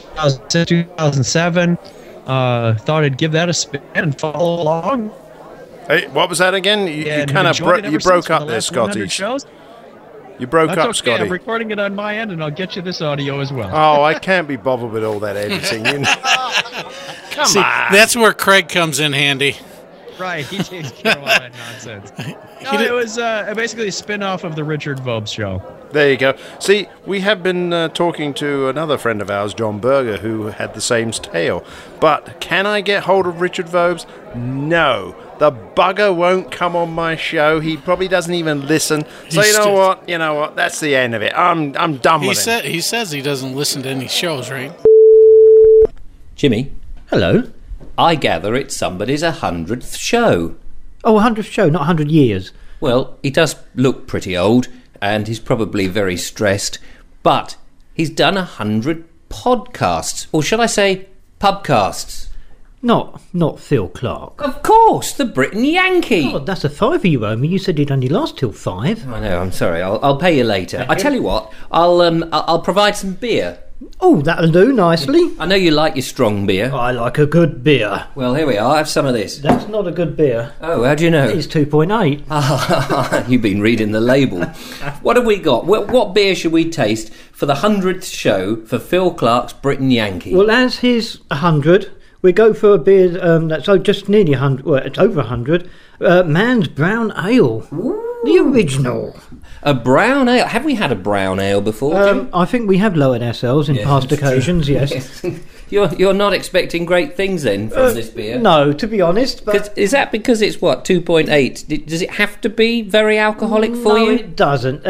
2007, thought I'd give that a spin and follow along. Hey, what was that again? You kind of broke up there, Scotty. You broke up, Scotty. I'm recording it on my end, and I'll get you this audio as well. Oh, I can't be bothered with all that editing. Come on. That's where Craig comes in handy. Right, he takes care of all that nonsense. No, it was basically a spin-off of the Richard Vobes show. There you go. See, we have been talking to another friend of ours, John Berger, who had the same tale. But can I get hold of Richard Vobes? No. The bugger won't come on my show. He probably doesn't even listen. So you know what? That's the end of it. I'm done with it. He says he doesn't listen to any shows, right? Jimmy. Hello. I gather it's somebody's 100th show. Oh, 100th show, not 100 years. Well, he does look pretty old, and he's probably very stressed, but he's done 100 podcasts, or should I say pubcasts. Not Phil Clark. Of course, the Britain Yankee. Oh, that's a fiver you owe me. You said it'd only last till 5. I know, I'm sorry. I'll pay you later. I tell you what, I'll provide some beer. Oh, that'll do nicely. I know you like your strong beer. I like a good beer. Well, here we are. Have some of this. That's not a good beer. Oh, how do you know? It's 2.8. You've been reading the label. What have we got? What beer should we taste for the 100th show for Phil Clark's Britain Yankee? Well, as his 100, we go for a beer that's just nearly 100. Well, it's over 100. Man's Brown Ale. Ooh. The original. A brown ale? Have we had a brown ale before? I think we have lowered ourselves in past occasions, yes. You're not expecting great things then from this beer? No, to be honest. But is that because it's, 2.8? Does it have to be very alcoholic for you? No, it doesn't.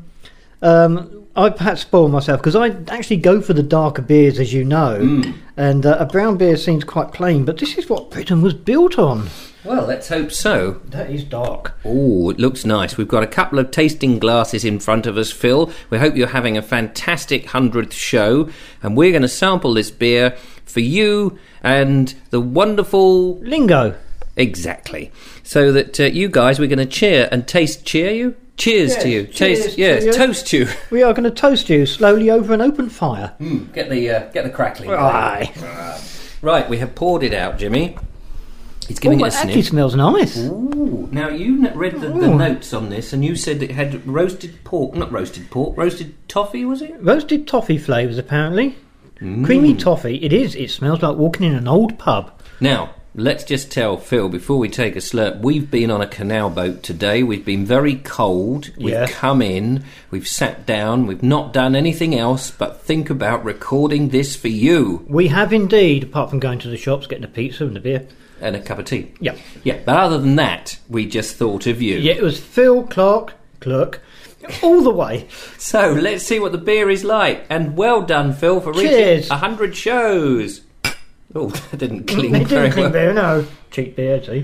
I perhaps spoil myself because I actually go for the darker beers, as you know, and a brown beer seems quite plain, but this is what Britain was built on. Well, let's hope so. That is dark. Oh, it looks nice. We've got a couple of tasting glasses in front of us, Phil. We hope you're having a fantastic 100th show, and we're going to sample this beer for you and the wonderful... Lingo. Exactly. So that you guys, we're going to cheer you? Cheers to you. Cheers to you. Toast you. We are going to toast you slowly over an open fire. Get the crackling. Aye. Right, we have poured it out, Jimmy. It's giving it a sniff. It actually smells nice. Ooh. Now, you read the notes on this, and you said it had roasted toffee, was it? Roasted toffee flavours, apparently. Creamy toffee. It is. It smells like walking in an old pub. Now, let's just tell Phil, before we take a slurp, we've been on a canal boat today. We've been very cold. We've come in. We've sat down. We've not done anything else but think about recording this for you. We have indeed, apart from going to the shops, getting a pizza and a beer. And a cup of tea. Yeah. Yeah, but other than that, we just thought of you. Yeah, it was Phil Clark, all the way. So, let's see what the beer is like. And well done, Phil, for reaching 100 shows. Oh, that didn't cling very well. It didn't cling there, no. Cheap beer, see.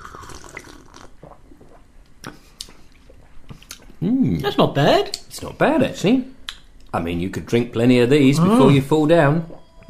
That's not bad. It's not bad, actually. I mean, you could drink plenty of these before you fall down.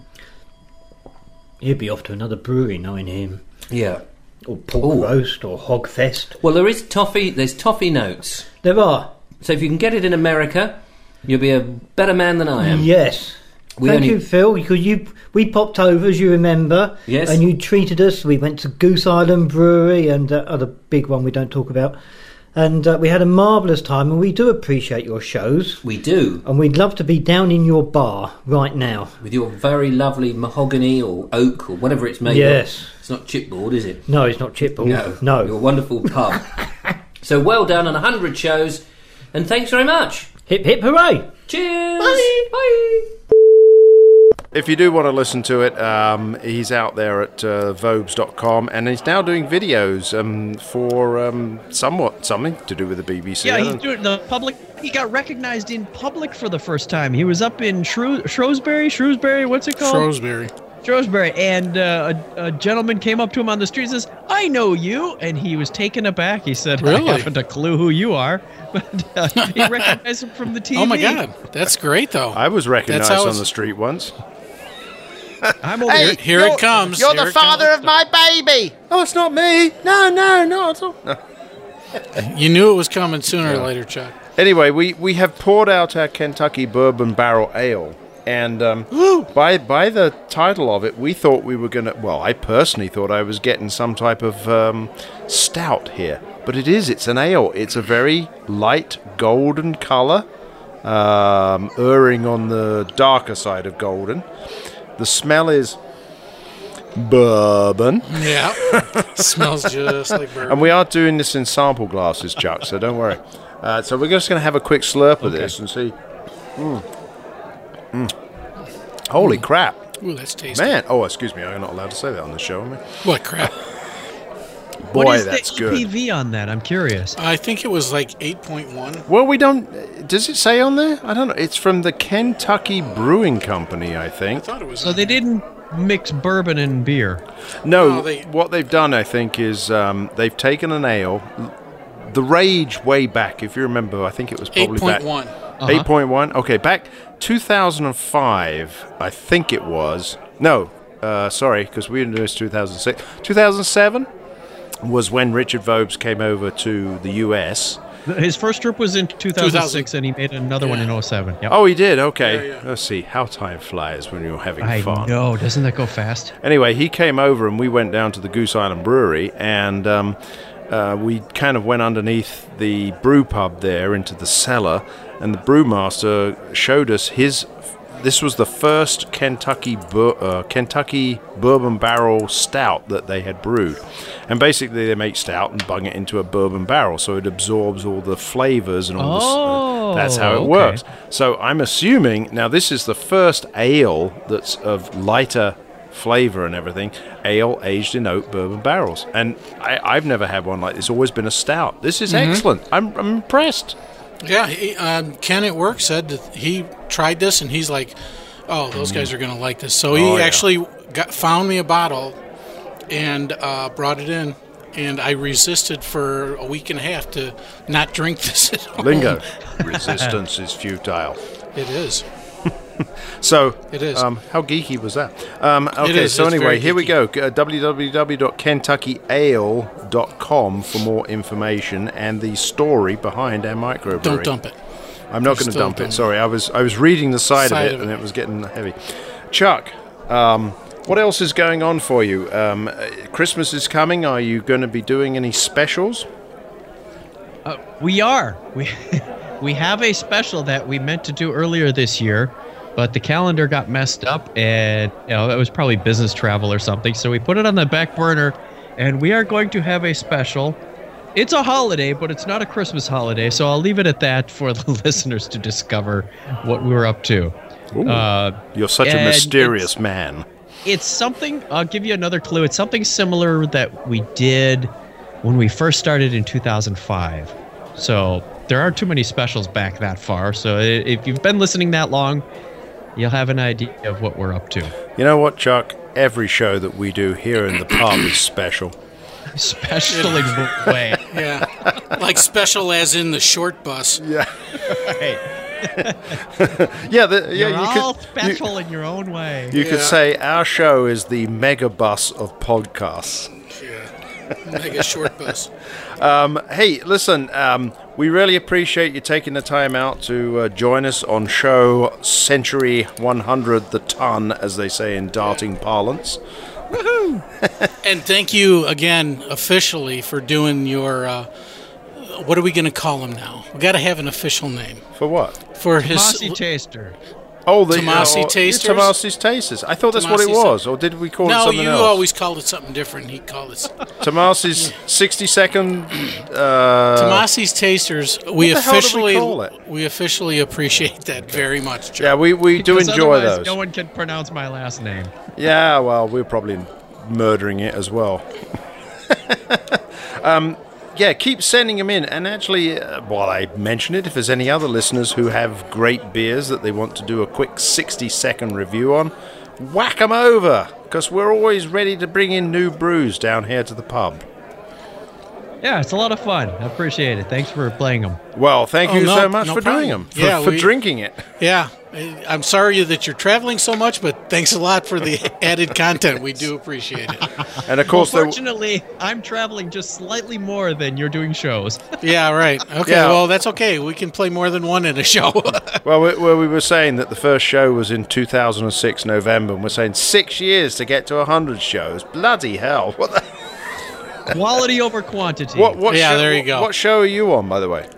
He'd be off to another brewery, knowing him. Yeah. Or pork roast or hog fest. Well, there's toffee notes. There are. So if you can get it in America, you'll be a better man than I am. Yes. Thank you, Phil. Because we popped over, as you remember. Yes. And you treated us. We went to Goose Island Brewery and other big one we don't talk about. And we had a marvellous time, and we do appreciate your shows. We do. And we'd love to be down in your bar right now. With your very lovely mahogany or oak or whatever it's made of. Yes. It's not chipboard, is it? No, it's not chipboard. No. Your wonderful pub. So well done on 100 shows, and thanks very much. Hip, hip, hooray. Cheers. Bye. Bye. If you do want to listen to it, he's out there at Vobes.com, and he's now doing videos for somewhat something to do with the BBC. Yeah, he's doing the public. He got recognized in public for the first time. He was up in Shrewsbury, what's it called? Shrewsbury, and a gentleman came up to him on the street and says, "I know you," and he was taken aback. He said, Really? "I haven't a clue who you are," but he recognized him from the TV. Oh my God, that's great though. I was recognized on the street once. I'm over Here it comes. You're Here the it father comes. of my baby. Oh, it's not me. No, not at all. No. You knew it was coming sooner or later, Chuck. Anyway, we have poured out our Kentucky Bourbon Barrel Ale. And by the title of it, we thought we were going to... Well, I personally thought I was getting some type of stout here. But it's an ale. It's a very light golden colour, erring on the darker side of golden. The smell is bourbon. Yeah. Smells just like bourbon. And we are doing this in sample glasses, Chuck, so don't worry. So we're just going to have a quick slurp of this and see. Holy crap. Ooh, that's tasty. Man, excuse me, I'm not allowed to say that on the show, am I? What crap? Boy, what is that's the good. ABV on that? I'm curious. I think it was like 8.1. Well, we don't... Does it say on there? I don't know. It's from the Kentucky Brewing Company, I think. I thought it was. So they didn't mix bourbon and beer. No, what they've done, I think, is they've taken an ale. The Rage way back, if you remember, I think it was probably 8.1. back... 8.1? Okay, back 2005, I think it was. No, sorry, because we didn't do this 2006. 2007 was when Richard Vobes came over to the US. His first trip was in 2006, and he made another one in 07. Yep. Oh, he did? Okay. Let's see. How time flies when you're having fun. I know. Doesn't that go fast? Anyway, he came over, and we went down to the Goose Island Brewery, and we kind of went underneath the brew pub there into the cellar, and the brewmaster showed us his... This was the first Kentucky bourbon barrel stout that they had brewed. And basically they make stout and bung it into a bourbon barrel so it absorbs all the flavors and all that's how it works. So I'm assuming, now this is the first ale that's of lighter flavor and everything, ale aged in oak bourbon barrels. And I've never had one like this. It's always been a stout. This is excellent. I'm impressed. Yeah, Ken at work said that he tried this, and he's like, oh, those guys are going to like this. So he actually found me a bottle and brought it in, and I resisted for a week and a half to not drink this at home. Lingo. Resistance is futile. It is. So, it is. How geeky was that? Okay, so anyway, here we go. www.kentuckyale.com for more information and the story behind our microbrewery. Don't dump it. I'm not going to dump it. Sorry, I was reading the side of it, and it was getting heavy. Chuck, what else is going on for you? Christmas is coming. Are you going to be doing any specials? We are. We have a special that we meant to do earlier this year, but the calendar got messed up, and it was probably business travel or something. So we put it on the back burner, and we are going to have a special. It's a holiday, but it's not a Christmas holiday, so I'll leave it at that for the listeners to discover what we're up to. You're such a mysterious man. It's something. I'll give you another clue. It's something similar that we did when we first started in 2005. So there aren't too many specials back that far. So if you've been listening that long, you'll have an idea of what we're up to. You know what, Chuck? Every show that we do here in the pub is special. Special in what way? Yeah. Like special as in the short bus. Yeah. Right. You're all special in your own way. You could say our show is the mega bus of podcasts. Yeah. Mega short bus. Hey, listen, we really appreciate you taking the time out to join us on show Century 100 the ton, as they say in darting parlance. Woohoo! And thank you again, officially, for doing your... what are we going to call him now? We got to have an official name. For what? For his... Tomasi Taster. Oh, the Tomasi Tasters? Tomasi's Tasters. I thought that's what it was, or did we call it something else? No, you always called it something different. He called it... Tomasi's 60-second... Tomasi's Tasters. We officially call it? We officially appreciate that very much, Joe. Yeah, we do enjoy those. No one can pronounce my last name. Yeah, well, we're probably murdering it as well. Yeah, keep sending them in. And actually, while I mention it, if there's any other listeners who have great beers that they want to do a quick 60-second review on, whack them over, because we're always ready to bring in new brews down here to the pub. Yeah, it's a lot of fun. I appreciate it. Thanks for playing them. Well, thank you so much for doing them, for drinking it. Yeah, I'm sorry that you're traveling so much, but thanks a lot for the added content. We do appreciate it. And of course, fortunately, I'm traveling just slightly more than you're doing shows. Yeah, right. Okay, well, that's okay. We can play more than one in a show. Well, we were saying that the first show was in 2006 November, and we're saying 6 years to get to 100 shows. Bloody hell! What the? Quality over quantity. What show, there you go. What show are you on, by the way?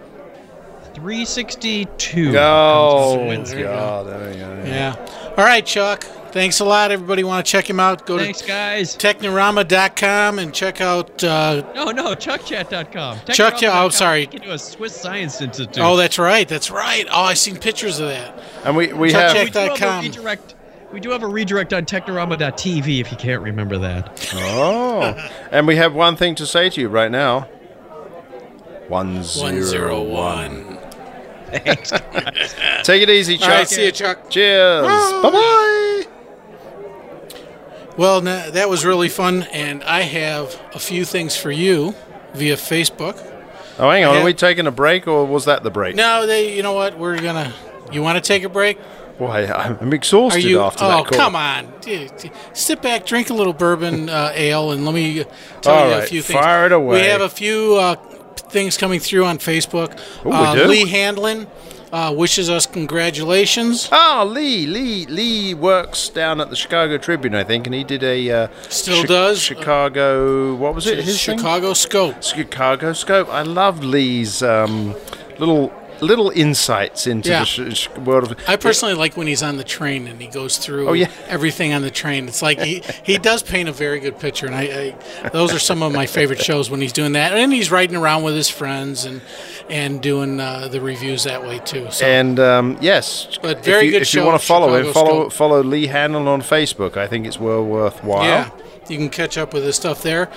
362. Oh, God, there we go. Yeah. All right, Chuck. Thanks a lot, everybody. Want to check him out? Go Thanks, guys. Technorama.com and check out... No, chuckchat.com. Chuckchat, oh, sorry. You can do a Swiss Science Institute. Oh, that's right. Oh, I've seen pictures of that. And we Chuckchat.com. We do have a redirect on Technorama.tv if you can't remember that. Oh. And we have one thing to say to you right now. 101. Thanks, guys. Take it easy, Chuck. All right, see you, Chuck. Cheers. Bye-bye. Well, that was really fun, and I have a few things for you via Facebook. Oh, hang on. Are we taking a break, or was that the break? No, you know what? You want to take a break? Why, I'm exhausted after that call. Oh, come on. Sit back, drink a little bourbon ale, and let me tell you a few things. Fire it away. We have a few things coming through on Facebook. Ooh, we do? Lee Handlin wishes us congratulations. Oh, Lee works down at the Chicago Tribune, I think, and he did a... does. Chicago... What was it? His Chicago thing? Scope. Chicago Scope. I love Lee's little insights into the world of... I personally like when he's on the train and he goes through everything on the train. It's like he does paint a very good picture, and I those are some of my favorite shows when he's doing that. And he's riding around with his friends and doing the reviews that way too. So. And yes, but very good if show. You want to follow him, Scope. follow Lee Handel on Facebook. I think it's well worthwhile. Yeah, you can catch up with his stuff there.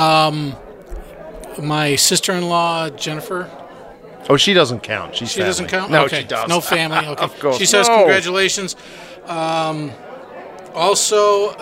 My sister-in-law Jennifer. Oh, she doesn't count. She doesn't count? No, okay. she does. No family. Okay. Of course. She says congratulations. Also,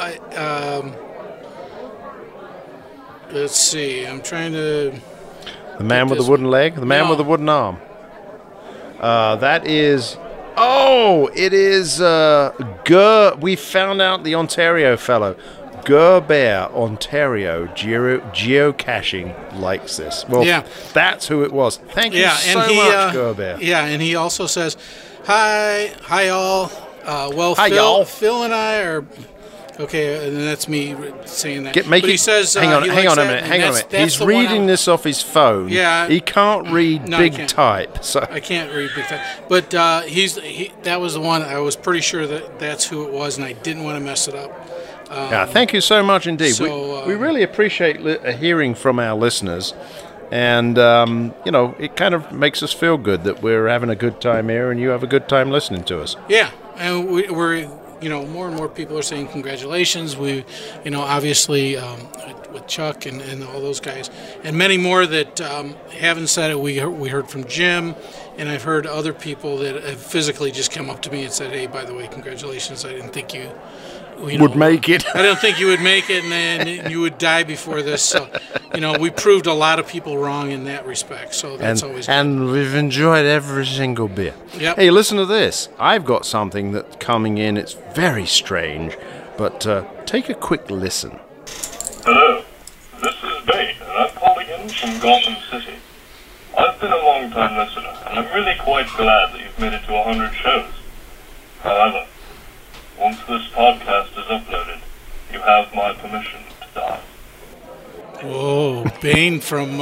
let's see. I'm trying to... The man with the wooden leg? The man with the wooden arm. That is... Oh, it is... we found out the Ontario fellow. Gerbear, Ontario, geocaching likes this. Well, that's who it was. Thank you so much, Gerbear. Yeah, and he also says, hi all. Hi, y'all. Phil and I are... Okay, and that's me saying that. But he says... hang on a minute. He's reading this off his phone. Yeah. He can't read big type. So I can't read big type. But that was the one. I was pretty sure that's who it was, and I didn't want to mess it up. Thank you so much indeed. So, we really appreciate hearing from our listeners, and it kind of makes us feel good that we're having a good time here, and you have a good time listening to us. Yeah, and we're more and more people are saying congratulations. We, obviously with Chuck and all those guys, and many more that haven't said it. We heard from Jim, and I've heard other people that have physically just come up to me and said, "Hey, by the way, congratulations. I didn't think you." Would make it. I don't think you would make it, and then you would die before this. So, we proved a lot of people wrong in that respect. So that's always good. And we've enjoyed every single bit. Yep. Hey, listen to this. I've got something that's coming in. It's very strange, but take a quick listen. Hello, this is Bane, and I'm calling in from Gotham City. I've been a long-time listener, and I'm really quite glad that you've made it to 100 shows. However, once this podcast is uploaded, you have my permission to die. Whoa, Bane from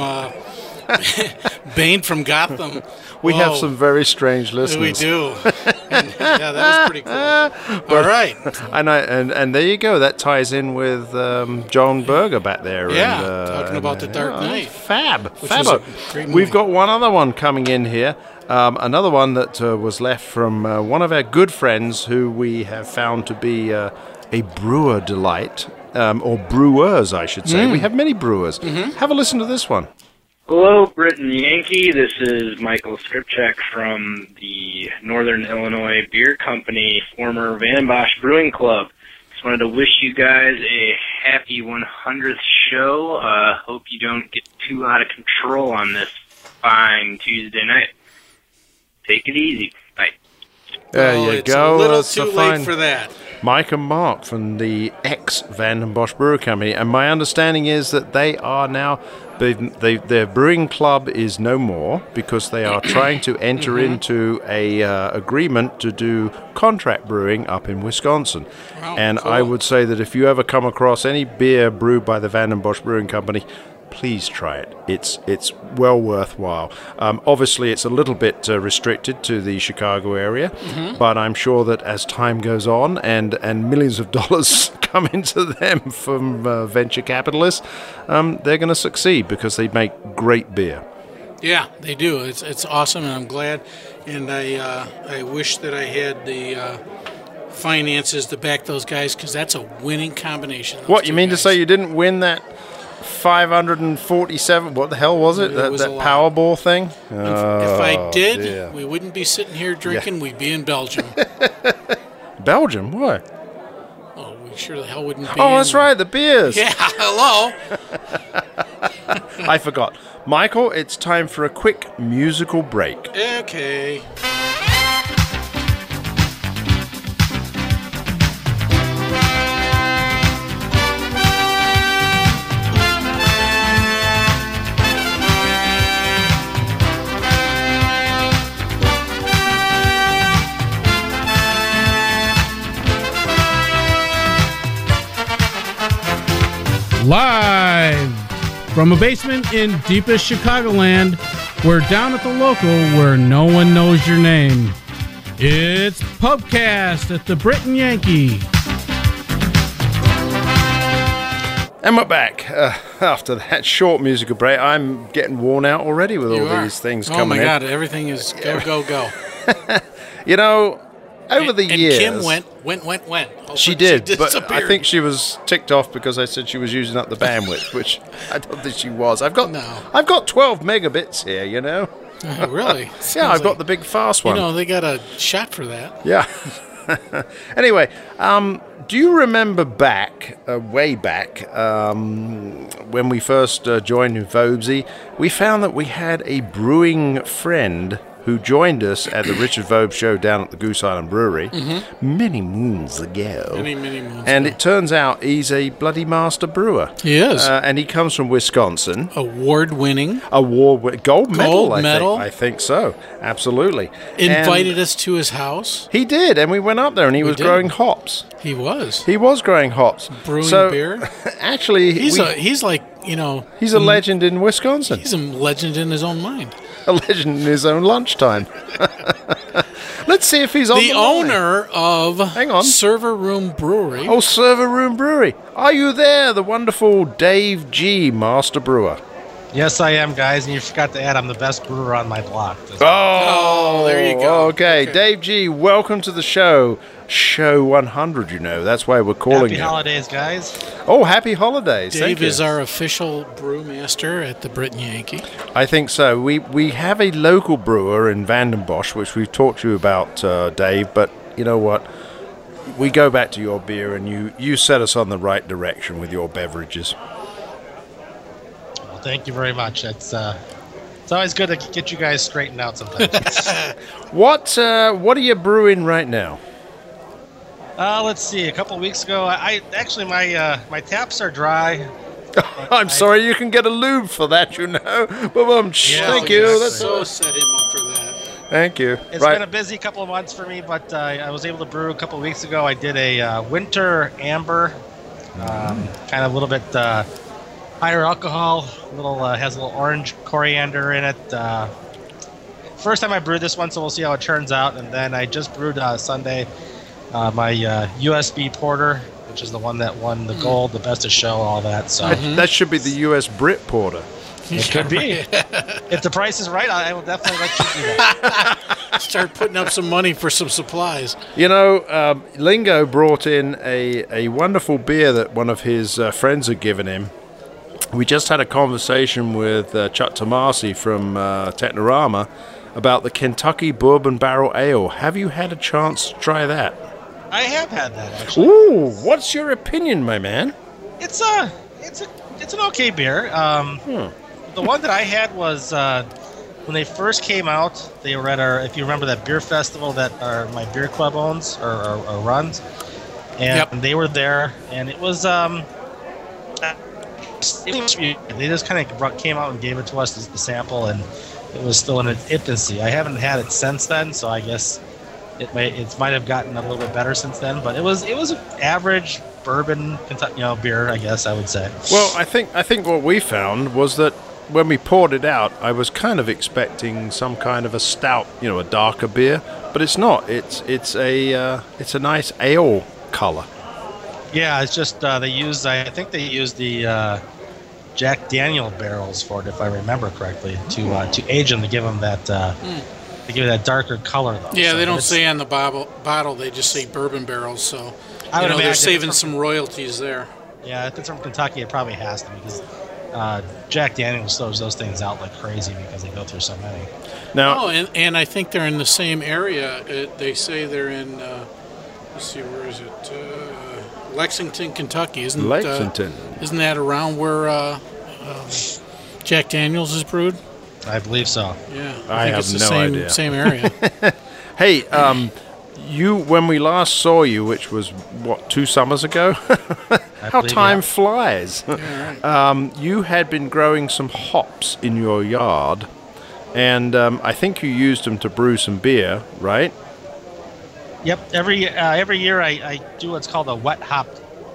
Gotham. We have some very strange listeners. We do. And, that was pretty cool. All right. And there you go. That ties in with John Berger back there. Yeah, talking about The Dark Knight. Fab. We've got one other one coming in here. Another one that was left from one of our good friends who we have found to be a brewer delight, or brewers, I should say. We have many brewers. Mm-hmm. Have a listen to this one. Hello, Britain Yankee. This is Michael Skripchak from the Northern Illinois Beer Company, former Van Bosch Brewing Club. Just wanted to wish you guys a happy 100th show. Hope you don't get too out of control on this fine Tuesday night. Take it easy. Bye. There you go. A little That's too late for that. Mike and Mark from the ex-Van Bosch Brewery Company. And my understanding is that they are now... their brewing club is no more because they are trying to enter into a agreement to do contract brewing up in Wisconsin. Wow, and cool. I would say that if you ever come across any beer brewed by the Van Bosch Brewing Company, please try it. It's well worthwhile. Obviously, it's a little bit restricted to the Chicago area, but I'm sure that as time goes on and millions of dollars come into them from venture capitalists, they're going to succeed because they make great beer. Yeah, they do. It's awesome, and I'm glad. And I wish that I had the finances to back those guys, because that's a winning combination. What, you mean to say you didn't win that 547? What the hell was it? That Powerball thing? If I did, we wouldn't be sitting here drinking. We'd be in Belgium. Belgium? Why? Oh, we sure the hell wouldn't be. Oh, that's right, the beers. Yeah, hello. I forgot. Michael, it's time for a quick musical break. Okay. Live from a basement in deepest Chicagoland, we're down at the local where no one knows your name. It's Pubcast at the Britain Yankee. And we're back after that short musical break. I'm getting worn out already with all these things coming in. Oh my God, everything is go. You know, over the years... Kim went. She did, but I think she was ticked off because I said she was using up the bandwidth, which I don't think she was. I've got 12 megabits here, you know. Oh, really? Yeah, I've got the big fast one. You know, they got a shot for that. Yeah. Anyway, do you remember way back, when we first joined Vobesy, we found that we had a brewing friend who joined us at the Richard Vobes show down at the Goose Island Brewery many moons ago. Many moons and ago. It turns out he's a bloody master brewer. He is. And he comes from Wisconsin. Award-winning. Gold medal, medal. I think so. Absolutely. Invited us to his house. He did, and we went up there, and he was growing hops. He was. He was growing hops. Brewing beer. Actually, he's like, you know... He's a legend in Wisconsin. He's a legend in his own mind. A legend in his own lunchtime. Let's see if he's on the owner of Server Room Brewery. Oh, Server Room Brewery. Are you there, the wonderful Dave G., master brewer? Yes, I am, guys, and you forgot to add I'm the best brewer on my block. Oh, there you go. Okay, Dave G., welcome to the show. Show 100, you know. That's why we're calling Happy you. holidays, guys. Oh, happy holidays. Dave is our official brewmaster at the Britain Yankee. I think so. We have a local brewer in Vandenbosch, which we've talked to you about, Dave, but you know what? We go back to your beer, and you set us on the right direction with your beverages. Well, thank you very much. It's always good to get you guys straightened out sometimes. What are you brewing right now? Let's see. A couple of weeks ago, I actually my taps are dry. I'm sorry, you can get a lube for that, you know. Thank you. That's so set him up for that. Thank you. It's been a busy couple of months for me, but I was able to brew a couple of weeks ago. I did a winter amber, kind of a little bit higher alcohol. Has a little orange coriander in it. First time I brewed this one, so we'll see how it turns out. And then I just brewed Sunday. My USB Porter, which is the one that won the gold, the best of show, all that. So that should be the US Brit Porter. It could be. If the price is right, I will definitely let you do that. Start putting up some money for some supplies. You know, Lingo brought in a wonderful beer that one of his friends had given him. We just had a conversation with Chuck Tomasi from Technorama about the Kentucky Bourbon Barrel Ale. Have you had a chance to try that? I have had that, actually. Ooh, what's your opinion, my man? It's an okay beer. The one that I had was when they first came out. They were at if you remember that beer festival that my beer club owns or runs, and they were there, and it was they just kind of came out and gave it to us as the sample, and it was still in its infancy. I haven't had it since then, so I guess it might have gotten a little bit better since then. But it was an average bourbon, beer. I guess I would say. Well, I think what we found was that when we poured it out, I was kind of expecting some kind of a stout, a darker beer, but it's not. It's a nice ale color. Yeah, it's just they use. I think they use the Jack Daniel barrels for it, if I remember correctly, to age them to give them that that darker color. Though. Yeah, so they don't say on the bottle. They just say bourbon barrels. So I would imagine they're saving some royalties there. Yeah, if it's from Kentucky, it probably has to because Jack Daniels throws those things out like crazy because they go through so many. Now, and I think they're in the same area. They say they're in. Let's see, where is it? Lexington, Kentucky, isn't Lexington? Isn't that around where Jack Daniels is brewed? I believe so. Yeah, I think have it's the no idea. Same area. Hey, when we last saw you, which was 2 summers ago, how time flies. Yeah, right. You had been growing some hops in your yard, and I think you used them to brew some beer, right? Yep. Every year I do what's called a wet hop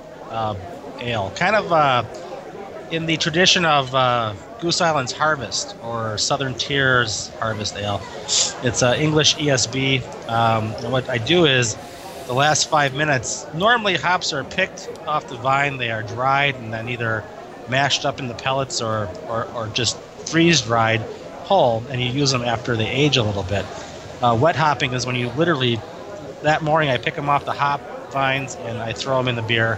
ale, kind of in the tradition of Goose Island's Harvest or Southern Tier's Harvest Ale. It's English ESB. And what I do is the last 5 minutes, normally hops are picked off the vine, they are dried and then either mashed up into pellets or just freeze-dried whole, and you use them after they age a little bit. Wet hopping is when you literally, that morning I pick them off the hop vines and I throw them in the beer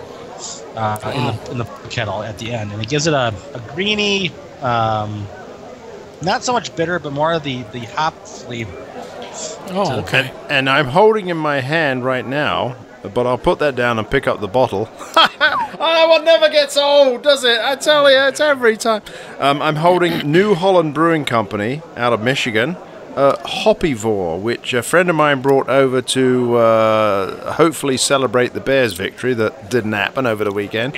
in the kettle at the end, and it gives it a greeny, not so much bitter, but more of the hop flavor. Oh, okay. And I'm holding in my hand right now, but I'll put that down and pick up the bottle. Oh, it never gets old, does it? I tell you, it's every time. I'm holding New Holland Brewing Company out of Michigan, Hoppivore, which a friend of mine brought over to hopefully celebrate the Bears' victory that didn't happen over the weekend.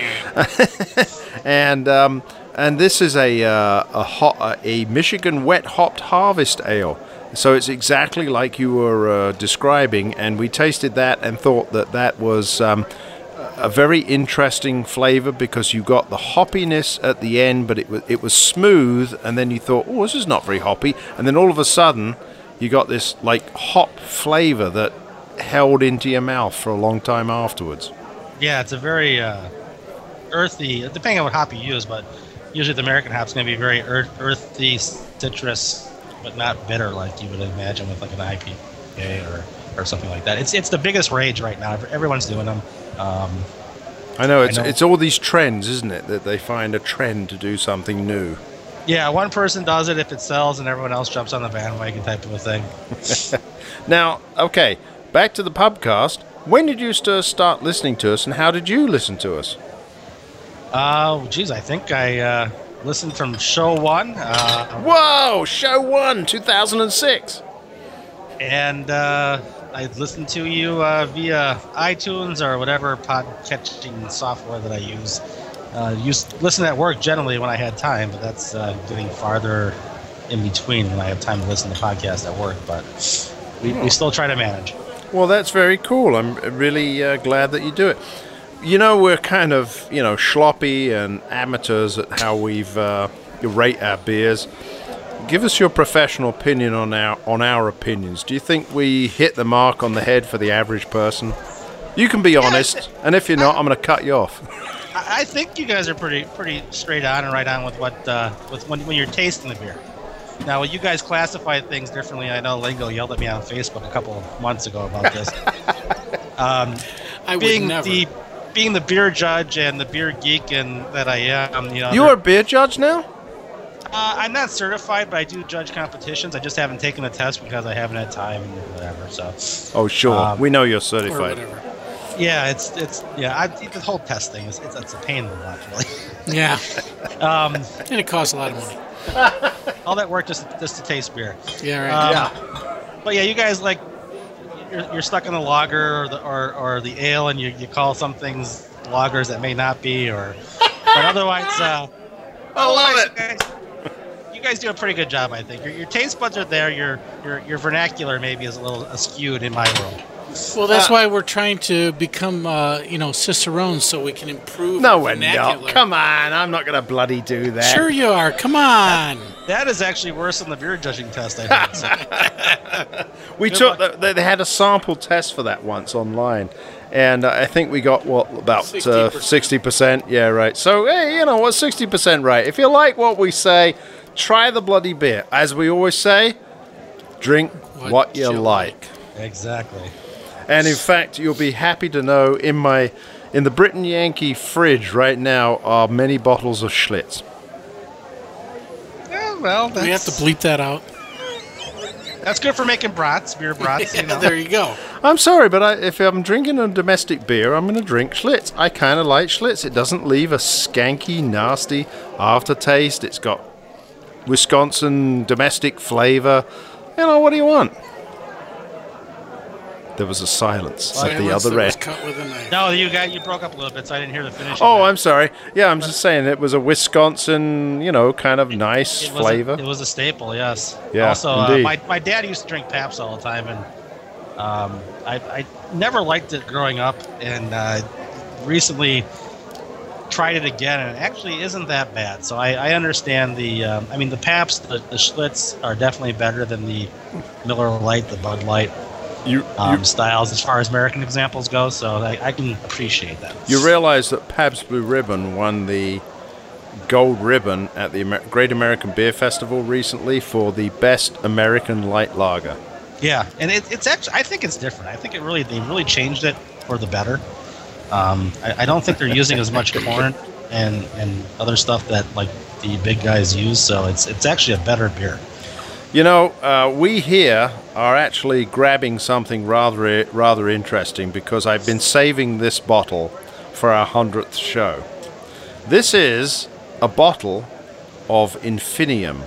And this is a Michigan wet hopped harvest ale. So it's exactly like you were describing, and we tasted that and thought that was a very interesting flavor because you got the hoppiness at the end, but it was smooth, and then you thought, oh, this is not very hoppy, and then all of a sudden you got this like hop flavor that held into your mouth for a long time afterwards. Yeah, it's a very earthy, depending on what hop you use, but usually the American hop's going to be very earthy, citrus, but not bitter like you would imagine with like an IPA or something like that. It's the biggest rage right now. Everyone's doing them. I know it's all these trends, isn't it? That they find a trend to do something new. Yeah, one person does it if it sells, and everyone else jumps on the bandwagon type of a thing. Now, okay, back to the pubcast. When did you start listening to us, and how did you listen to us? Geez, I think I listened from show 1. Whoa, show 1, 2006. And I listened to you via iTunes or whatever podcatching software that I use. Listen at work generally when I had time, but that's getting farther in between when I have time to listen to podcasts at work. But we still try to manage. Well, that's very cool. I'm really glad that you do it. You know, we're kind of, sloppy and amateurs at how we've rate our beers. Give us your professional opinion on our opinions. Do you think we hit the mark on the head for the average person? You can be honest, and if you're not, I'm going to cut you off. I think you guys are pretty straight on and right on with when you're tasting the beer. Now, you guys classify things differently. I know Lingo yelled at me on Facebook a couple of months ago about this. I would never. Being the beer judge and the beer geek and that I am, You're a beer judge now? I'm not certified, but I do judge competitions. I just haven't taken the test because I haven't had time and whatever. So. Oh, sure. We know you're certified. Yeah, the whole test thing it's a pain in the butt, really. Yeah. And it costs a lot of money. All that work just to taste beer. Yeah, right. But yeah, you guys you're stuck in the lager or the ale, and you call some things lagers that may not be, but otherwise. I love it. You guys do a pretty good job, I think. Your taste buds are there. Your vernacular maybe is a little skewed in my world. Well, that's why we're trying to become, cicerones so we can improve. No, we're vernacular. not. Come on, I'm not going to bloody do that. Sure you are. Come on. That is actually worse than the beer judging test I had. We took. They had a sample test for that once online, and I think we got about 60%. Yeah, right. So hey, what's 60% right? If you like what we say, try the bloody beer. As we always say, drink what you like. Exactly. And in fact, you'll be happy to know in the Britain Yankee fridge right now are many bottles of Schlitz. Yeah, well, we have to bleep that out. That's good for making brats, beer brats. There you go. I'm sorry, but if I'm drinking a domestic beer, I'm going to drink Schlitz. I kind of like Schlitz. It doesn't leave a skanky, nasty aftertaste. It's got Wisconsin domestic flavor. What do you want? There was a silence at the other end. No, you broke up a little bit, so I didn't hear the finish. Oh, I'm sorry. Yeah, I'm just saying it was a Wisconsin, kind of nice flavor. It was a staple, yes. Yeah, also, indeed. My dad used to drink Pabst all the time, and I never liked it growing up, and recently tried it again, and it actually isn't that bad. So I understand the Pabst, the Schlitz are definitely better than the Miller Lite, the Bud Light. Styles as far as American examples go, so I can appreciate that. You realize that Pabst Blue Ribbon won the gold ribbon at the Great American Beer Festival recently for the best American light lager. Yeah, and it's actually, I think it's different. I think they really changed it for the better. I don't think they're using as much corn and other stuff that like the big guys use, so it's actually a better beer. We here are actually grabbing something rather interesting because I've been saving this bottle for our 100th show. This is a bottle of Infinium,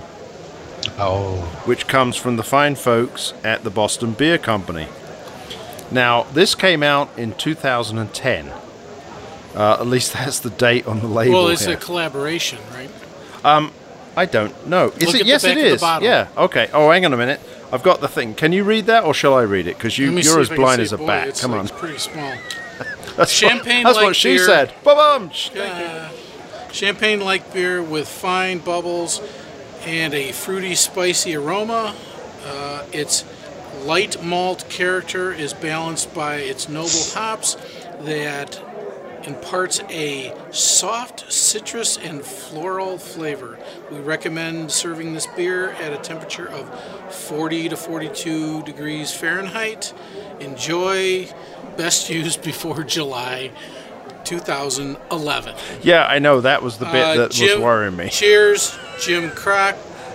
which comes from the fine folks at the Boston Beer Company. Now, this came out in 2010. At least that's the date on the label. Well, it's here. a collaboration, right? I don't know. Is it? Look at Yes, the back it of the is. bottle. Yeah. Okay. Oh, hang on a minute. I've got the thing. Can you read that, or shall I read it? Because you're as blind as a bat. Come on. It's pretty small. That's Champagne. That's what she beer. said. Ba-bum. Champagne-like beer with fine bubbles and a fruity, spicy aroma. Its light malt character is balanced by its noble hops that imparts a soft citrus and floral flavor. We recommend serving this beer at a temperature of 40 to 42 degrees Fahrenheit. Enjoy. Best used before July 2011. Yeah, I know. That was the bit that was worrying me. Cheers, Jim Kroc.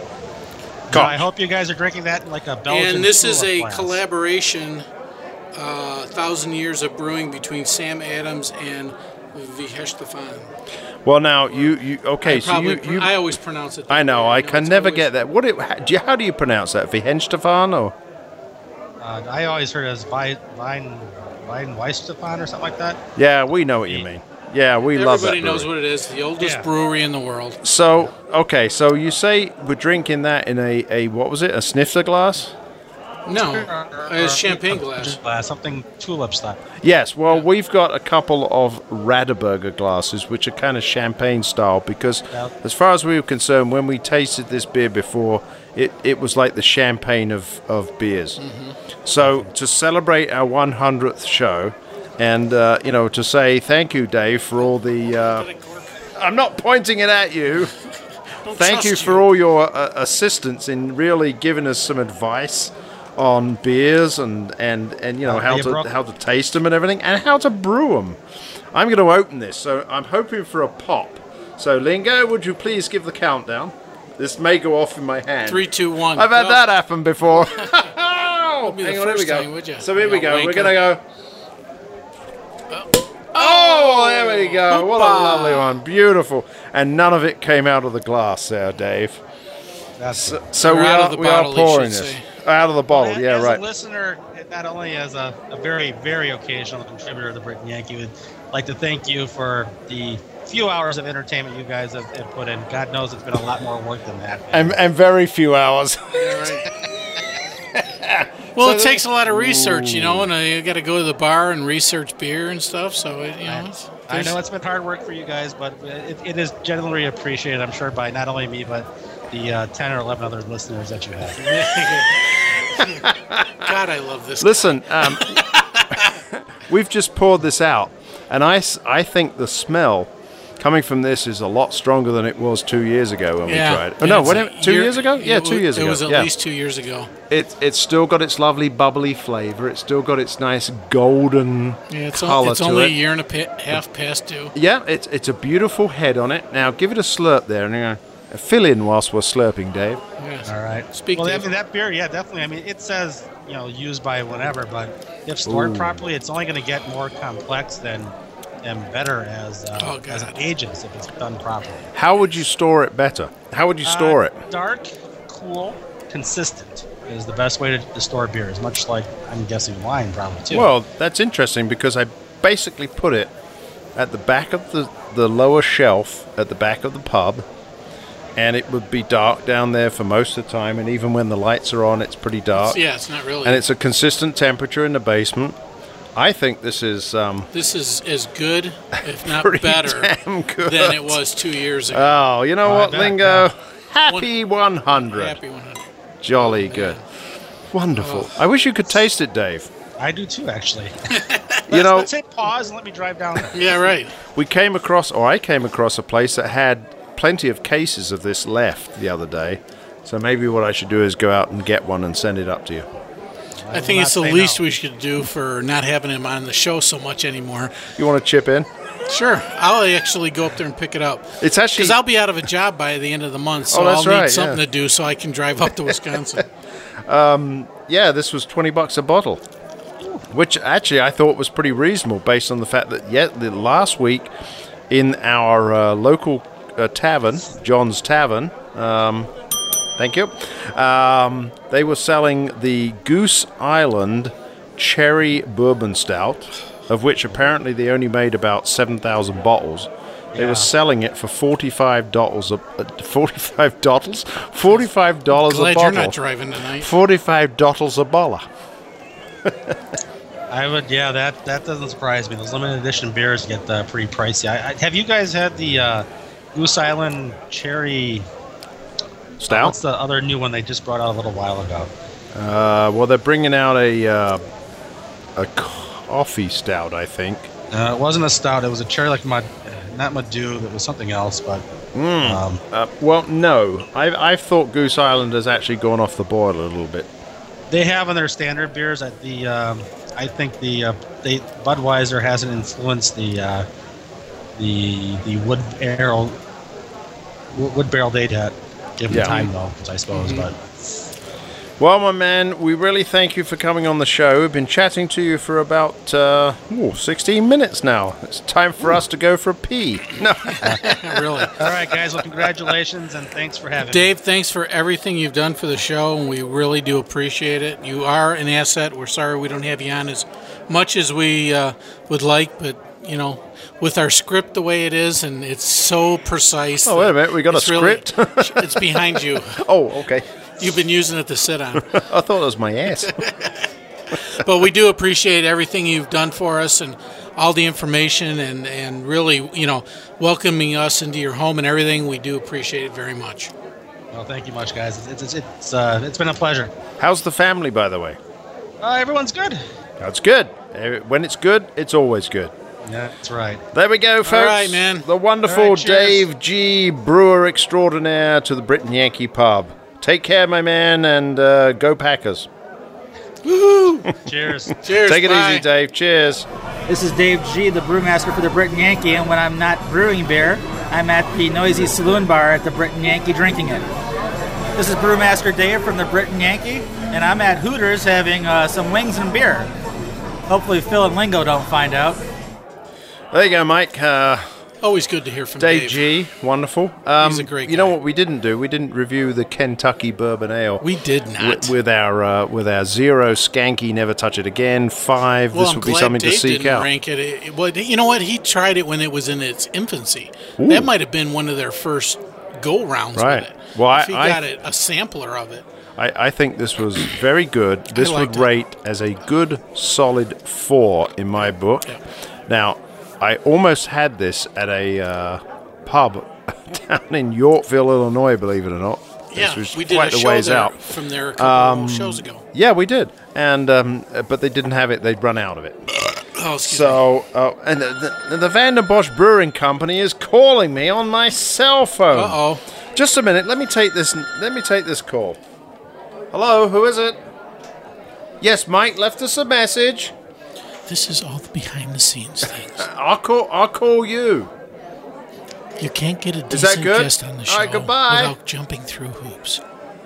I hope you guys are drinking that in like a Belgian. And this is a glass. collaboration, 1,000 years of brewing between Sam Adams and Viehestefan. Well, now you okay? I always pronounce it. I know. I can never get that. How do you pronounce that? Viehestefan or? I always heard it as Weihenstephan or something like that. Yeah, we know what you mean. Yeah, we love that. Everybody knows what it is. The oldest brewery in the world. So, okay, so you say we're drinking that in a what was it? A snifter glass? No, a champagne glass. Something tulip style. Yes, well, we've got a couple of Radeberger glasses, which are kind of champagne style, because as far as we were concerned, when we tasted this beer before, it was like the champagne of beers. Mm-hmm. So to celebrate our 100th show, and, to say thank you, Dave, for all the... I'm not pointing it at you. Thank you for all your assistance in really giving us some advice on beers and how to taste them and everything, and how to brew them. I'm going to open this, so I'm hoping for a pop. So, Lingo, would you please give the countdown? This may go off in my hand. 3, 2, 1. I've had that happen before. Hang on, here we go. So here we go. We're going to go... Oh, there we go. What a lovely one. Beautiful. And none of it came out of the glass there, Dave. So we are pouring this. Out of the bottle, As right. a listener, not only as a very, very occasional contributor of the Britain Yankee, would like to thank you for the few hours of entertainment you guys have put in. God knows it's been a lot more work than that. And very few hours. Well, it takes a lot of research, you know, and you got to go to the bar and research beer and stuff. So, I know it's been hard work for you guys, but it is generally appreciated, I'm sure, by not only me, but the 10 or 11 other listeners that you have. God, I love this. Listen, we've just poured this out, and I think the smell coming from this is a lot stronger than it was 2 years ago when we tried it. Oh, no, whatever, 2 years ago? Yeah, 2 years ago. It was at least 2 years ago. It's still got its lovely bubbly flavor. It's still got its nice golden color it's to only it. a year and a half past due. Yeah, it's a beautiful head on it. Now, give it a slurp there, and fill in whilst we're slurping, Dave. Yes. All right. Speak well, to I mean, that beer, yeah, definitely. I mean, it says, used by whatever, but if stored properly, it's only going to get more complex and better as it ages if it's done properly. How would you store it better? How would you store it? Dark, cool, consistent is the best way to store beers, much like, I'm guessing, wine probably, too. Well, that's interesting because I basically put it at the back of the lower shelf at the back of the pub, and it would be dark down there for most of the time, and even when the lights are on, it's pretty dark. It's not really. And it's a consistent temperature in the basement. I think this is... this is as good, if not pretty better, damn good. than it was 2 years ago. Oh, you know what, Lingo? Happy 100. Happy 100. Jolly good. Wonderful. I wish you could taste it, Dave. I do too, actually. Let's hit pause and let me drive down there. Yeah, right. I came across a place that had plenty of cases of this left the other day. So maybe what I should do is go out and get one and send it up to you. I think it's the least we should do for not having him on the show so much anymore. You want to chip in? Sure. I'll actually go up there and pick it up. It's actually... Because I'll be out of a job by the end of the month, so I'll need something to do so I can drive up to Wisconsin. This was $20 a bottle, which actually I thought was pretty reasonable based on the fact that the last week in our local tavern, John's Tavern, thank you, they were selling the Goose Island Cherry Bourbon Stout, of which apparently they only made about 7,000 bottles. They were selling it for $45 $45 a bottle. Glad you're not driving tonight. $45 a bottle. I would, that doesn't surprise me. Those limited edition beers get pretty pricey. Have you guys had the Goose Island Cherry Stout? What's the other new one they just brought out a little while ago? Well, they're bringing out a coffee stout, I think. It wasn't a stout. It was a cherry, not Madú. It was something else, but... well, no. I've thought Goose Island has actually gone off the boil a little bit. They have in their standard beers. I think Budweiser hasn't influenced the wood barrel date yet. Given time, though, I suppose. But well, my man, we really thank you for coming on the show. We've been chatting to you for about 16 minutes now. It's time for us to go for a pee. No, really. All right, guys. Well, congratulations and thanks for having me. Dave, thanks for everything you've done for the show, and we really do appreciate it. You are an asset. We're sorry we don't have you on as much as we would like, but with our script the way it is, and it's so precise. Oh, wait a minute. We got a script? It's behind you. Oh, okay. You've been using it to sit on. I thought it was my ass. But we do appreciate everything you've done for us and all the information and really, welcoming us into your home and everything. We do appreciate it very much. Well, thank you much, guys. It's been a pleasure. How's the family, by the way? Everyone's good. That's good. When it's good, it's always good. Yeah, that's right. There we go, folks. All right, man. The wonderful right, Dave G., brewer extraordinaire to the Britain Yankee Pub. Take care, my man, and go Packers. Woo-hoo! Cheers. Cheers. Take it Bye. easy, Dave. Cheers. This is Dave G., the brewmaster for the Britain Yankee, and when I'm not brewing beer, I'm at the noisy saloon bar at the Britain Yankee drinking it. This is Brewmaster Dave from the Britain Yankee, and I'm at Hooters having some wings and beer. Hopefully Phil and Lingo don't find out. There you go, Mike. Always good to hear from Dave G. Wonderful. He's a great guy. You know what we didn't do? We didn't review the Kentucky Bourbon Ale. We did not. With our 0 Skanky Never Touch It Again, 5. Well, this would be something Dave to seek didn't out. Rank it. Well, you know what? He tried it when it was in its infancy. Ooh. That might have been one of their first go-rounds Right. with it. Well, if he got a sampler of it. I think this was very good. This would rate as a good, solid 4 in my book. Yeah. Now, I almost had this at a pub down in Yorkville, Illinois, believe it or not. Yeah, this was we did quite a the show ways there out. from there a couple shows ago. Yeah, we did. And but they didn't have it. They'd run out of it. Oh, excuse me. So, and the Vandenbosch Brewing Company is calling me on my cell phone. Uh-oh. Just a minute. Let me take this call. Hello, who is it? Yes, Mike left us a message. This is all the behind-the-scenes things. I'll call you. You can't get a Is that decent good? guest on the show All right, goodbye. without jumping through hoops.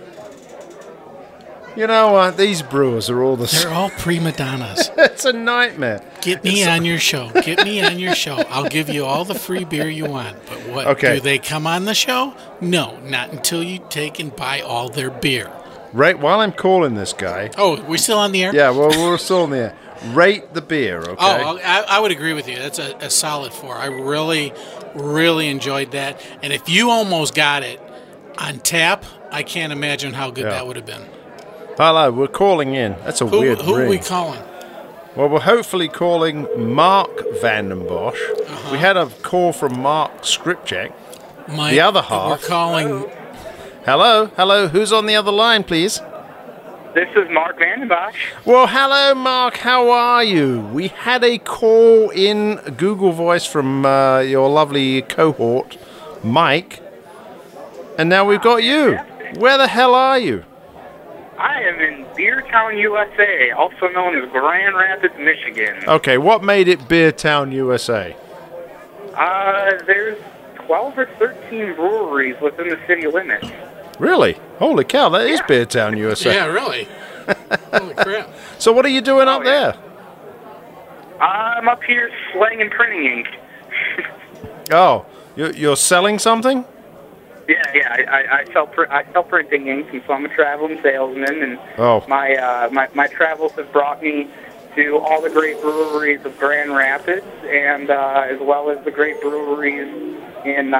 You know what? These brewers are all the same. They're all prima donnas. It's a nightmare. Get me on your show. Get me on your show. I'll give you all the free beer you want. But what? Okay. Do they come on the show? No, not until you take and buy all their beer. Right, while I'm calling this guy. Oh, we're still on the air? Yeah, well, we're still on the air. Rate the beer, okay? Oh, I would agree with you. That's a solid 4. I really, really enjoyed that. And if you almost got it on tap, I can't imagine how good that would have been. Hello, we're calling in. That's a weird Who ring. are we calling? Well, we're hopefully calling Mark Vandenbosch. We had a call from Mark Skripczak, the other half. We're calling... Hello, who's on the other line, please? This is Mark Vandenbosch. Well, hello, Mark, how are you? We had a call in Google Voice from your lovely cohort, Mike, and now we've got you. Where the hell are you? I am in Beertown, USA, also known as Grand Rapids, Michigan. Okay, what made it Beertown, USA? There's 12 or 13 breweries within the city limits. Really? Holy cow, that is Beertown, USA. Yeah, really. Holy crap. So what are you doing up there? I'm up here slanging printing ink. Oh, you're selling something? Yeah. I sell printing ink, and so I'm a traveling salesman. And Oh. my travels have brought me to all the great breweries of Grand Rapids, and as well as the great breweries in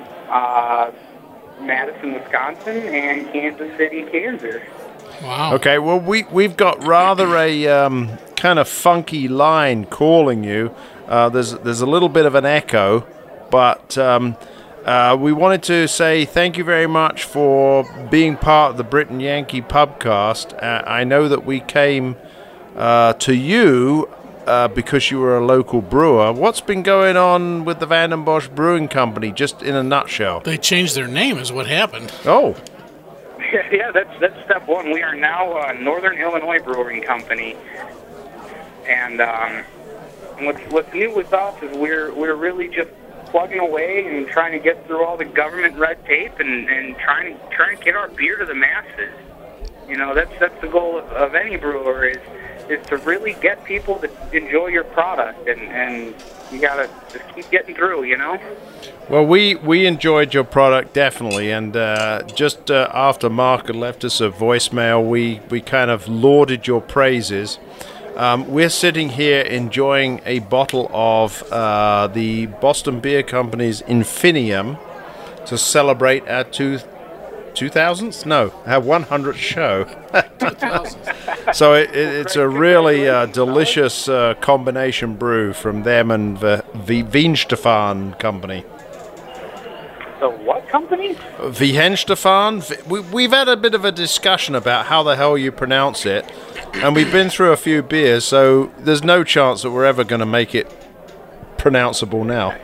Madison, Wisconsin, and Kansas City, Kansas. Wow. Okay, well, we've got rather a kind of funky line calling you. There's a little bit of an echo, but we wanted to say thank you very much for being part of the Britain Yankee Pubcast. I know that we came to you because you were a local brewer. What's been going on with the Vandenbosch Brewing Company, just in a nutshell? They changed their name is what happened. Oh. Yeah, that's step one. We are now Northern Illinois Brewing Company, and what's new with us is we're really just plugging away and trying to get through all the government red tape and trying to get our beer to the masses. You know, that's the goal of any brewer is to really get people to enjoy your product, and you gotta just keep getting through, you know. Well, we enjoyed your product, definitely, and just after Mark had left us a voicemail, we kind of lauded your praises. We're sitting here enjoying a bottle of the Boston Beer Company's Infinium to celebrate our 2000th? No, our 100th show. 2000th. So it's a really delicious combination brew from them and the Wienstefan Company. The what company? Wienstefan. We've had a bit of a discussion about how the hell you pronounce it, and we've been through a few beers, so there's no chance that we're ever going to make it pronounceable now.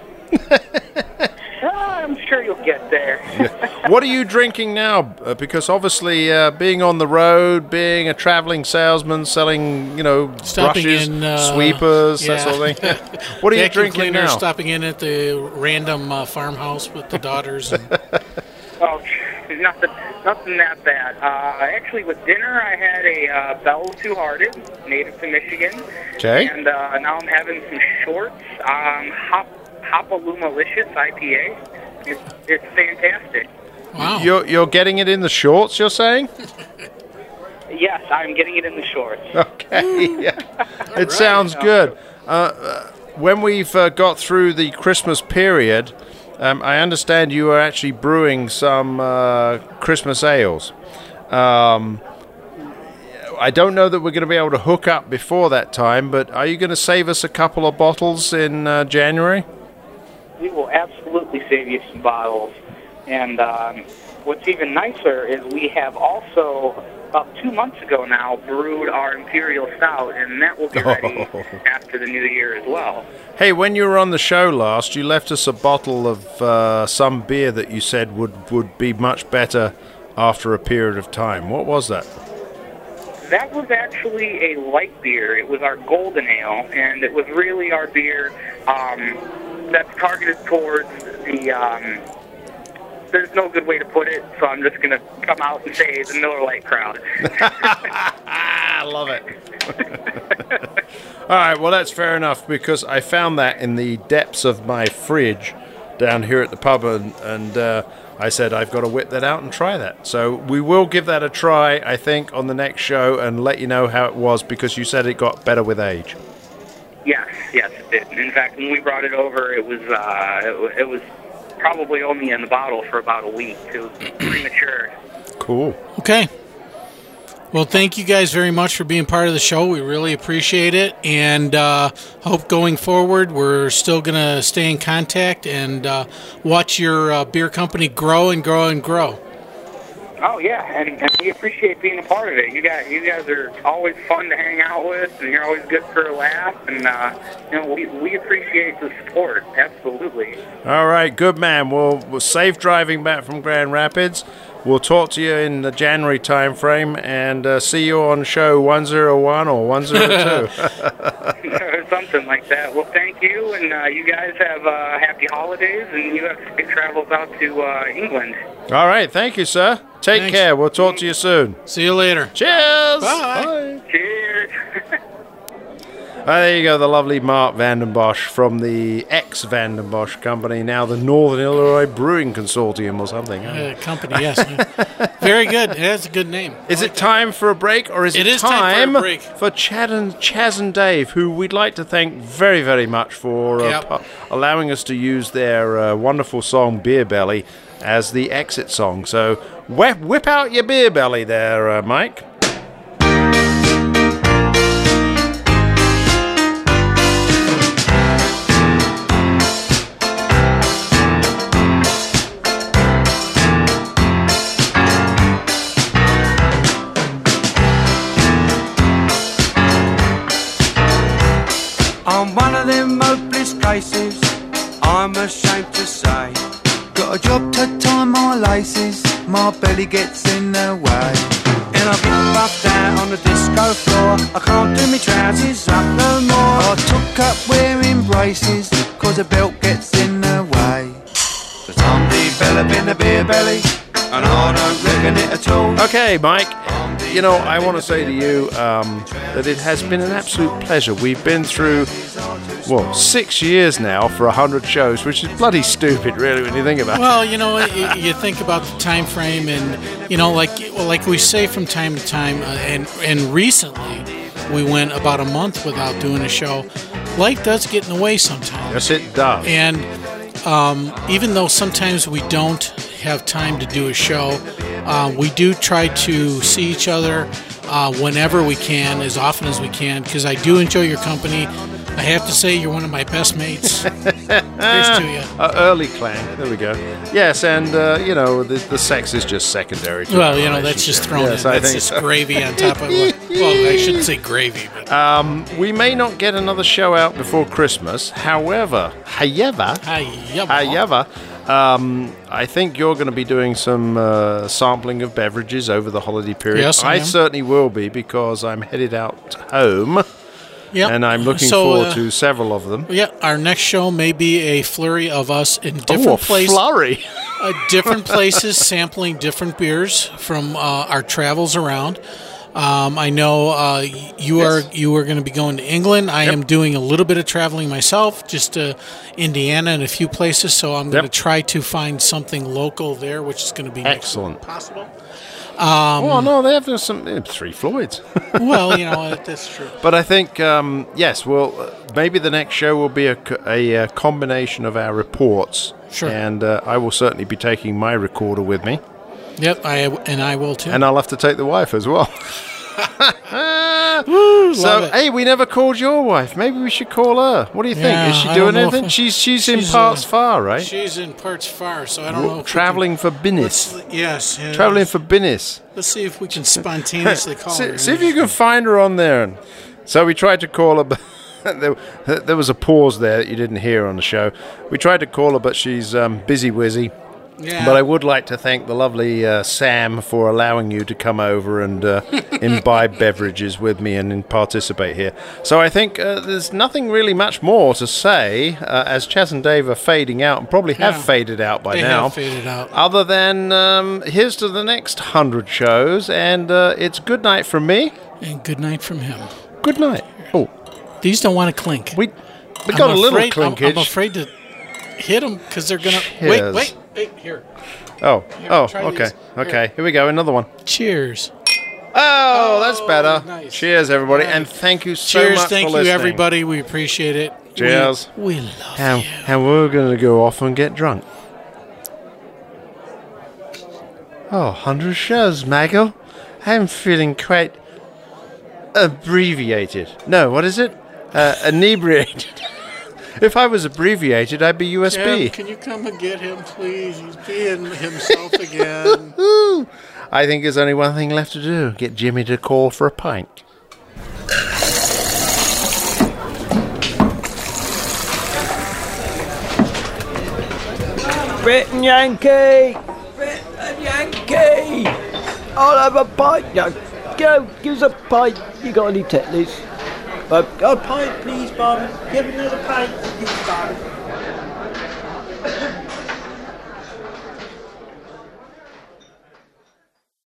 I'm sure you'll get there. Yeah. What are you drinking now? Because obviously, being on the road, being a traveling salesman, selling, Stopping brushes, in, sweepers, that sort of thing. What are you Vacuum drinking cleaner, now? Stopping in at the random farmhouse with the daughters. And... Oh, nothing that bad. Actually, with dinner, I had a Bell's Two Hearted, native to Michigan. Okay. And now I'm having some shorts, Hopaloomalicious IPA. It's fantastic. Wow. You're getting it in the shorts, you're saying? Yes, I'm getting it in the shorts. Okay. Yeah. It sounds good. When we've got through the Christmas period, I understand you are actually brewing some Christmas ales. I don't know that we're going to be able to hook up before that time, but are you going to save us a couple of bottles in January? We will absolutely save you some bottles. And what's even nicer is we have also, about 2 months ago now, brewed our Imperial Stout, and that will be ready after the new year as well. Hey, when you were on the show last, you left us a bottle of some beer that you said would be much better after a period of time. What was that? That was actually a light beer. It was our Golden Ale, and it was really our beer that's targeted towards the... there's no good way to put it, so I'm just going to come out and say the Miller Lite crowd. I love it. All right, well, that's fair enough, because I found that in the depths of my fridge down here at the pub, and I said I've got to whip that out and try that. So we will give that a try, I think, on the next show and let you know how it was, because you said it got better with age. Yes, it did. In fact, when we brought it over, it was probably only in the bottle for about a week. It was premature. Cool. Okay. Well, thank you guys very much for being part of the show. We really appreciate it, and hope going forward we're still going to stay in contact and watch your beer company grow and grow and grow. Oh, yeah, and we appreciate being a part of it. You guys are always fun to hang out with, and you're always good for a laugh, and we appreciate the support, absolutely. All right, good man. We'll safe driving back from Grand Rapids. We'll talk to you in the January time frame, and see you on show 101 or 102. Or something like that. Well, thank you, and you guys have happy holidays, and you have safe travels out to England. All right, thank you, sir. Take care. We'll talk to you soon. See you later. Cheers. Bye. Cheers. There you go, the lovely Mark Vandenbosch from the ex-Vandenbosch company, now the Northern Illinois Brewing Consortium or something. Company, yes. Very good. That's a good name. Is it time for a break, or is it time for a break for Chaz and Dave, who we'd like to thank very, very much for allowing us to use their wonderful song Beer Belly as the exit song. So whip out your beer belly there, Mike. I'm one of them hopeless cases, I'm ashamed to say. Got a job to tie my laces, my belly gets in the way. And I've been buffed out on the disco floor, I can't do my trousers up no more. I took up wearing braces, cause a belt gets in the way. But I'm developing a beer belly, and I don't reckon it at all. Okay, Mike, you know, I want to say to you that it has been an absolute pleasure. We've been through, 6 years now for 100 shows, which is bloody stupid, really, when you think about it. Well, you know, you think about the time frame, and, you know, like we say from time to time, and recently we went about a month without doing a show. Life does get in the way sometimes. Yes, it does. And even though sometimes we don't have time to do a show, we do try to see each other whenever we can, as often as we can, because I do enjoy your company. I have to say, you're one of my best mates. Here's to you. Early clang. There we go. Yes, and, you know, the sex is just secondary to well, you know, that's just thrown in. That's just gravy on top of it. Well, I shouldn't say gravy. But. We may not get another show out before Christmas. However, I think you're going to be doing some sampling of beverages over the holiday period. Yes, I am. Certainly will be, because I'm headed out home. Yep. And I'm looking forward to several of them. Yeah, our next show may be a flurry of us in different places. Flurry. Different places, sampling different beers from our travels around. I know you are going to be going to England. I am doing a little bit of traveling myself, just to Indiana and a few places. So I'm going to try to find something local there, which is going to be excellent. Possible. No, they have some Three Floyds. Well, you know, that's true. But I think yes. Well, maybe the next show will be a combination of our reports. Sure. And I will certainly be taking my recorder with me. Yep, I will too. And I'll have to take the wife as well. Woo, So, hey, we never called your wife. Maybe we should call her. What do you think? Yeah, Is she I doing don't know if anything? She's in parts far, right? She's in parts far, so I don't know. If traveling for business. Yes. Traveling for business. Let's see if we can spontaneously call her. See if you can find her on there. And so we tried to call her, but there was a pause there that you didn't hear on the show. We tried to call her, but she's busy-wizzy. Yeah. But I would like to thank the lovely Sam for allowing you to come over and imbibe beverages with me and participate here. So I think there's nothing really much more to say as Chaz and Dave are fading out and probably have faded out by They now. have faded out. Other than here's to the next 100 shows, and it's good night from me. And good night from him. Good night. Oh, these don't want to clink. We got a little clinkage. I'm afraid to hit them because they're gonna. Cheers. Wait, here. Oh, try okay, these. okay. Here we go. Another one. Cheers. Oh, that's better. Cheers, everybody, and thank you so Cheers, much thank for you, listening. everybody. We appreciate it. Cheers. We love you. And we're going to go off and get drunk. Oh, 100 shows, Michael. I'm feeling quite abbreviated. No, what is it? Inebriated. If I was abbreviated, I'd be USB. Jim, can you come and get him, please? He's being himself again. I think there's only one thing left to do. Get Jimmy to call for a pint. Britain Yankee! Britain Yankee! I'll have a pint. No, go, give us a pint. You got any tetlers? A pint, please, Bob. Give another pint, please, Bob.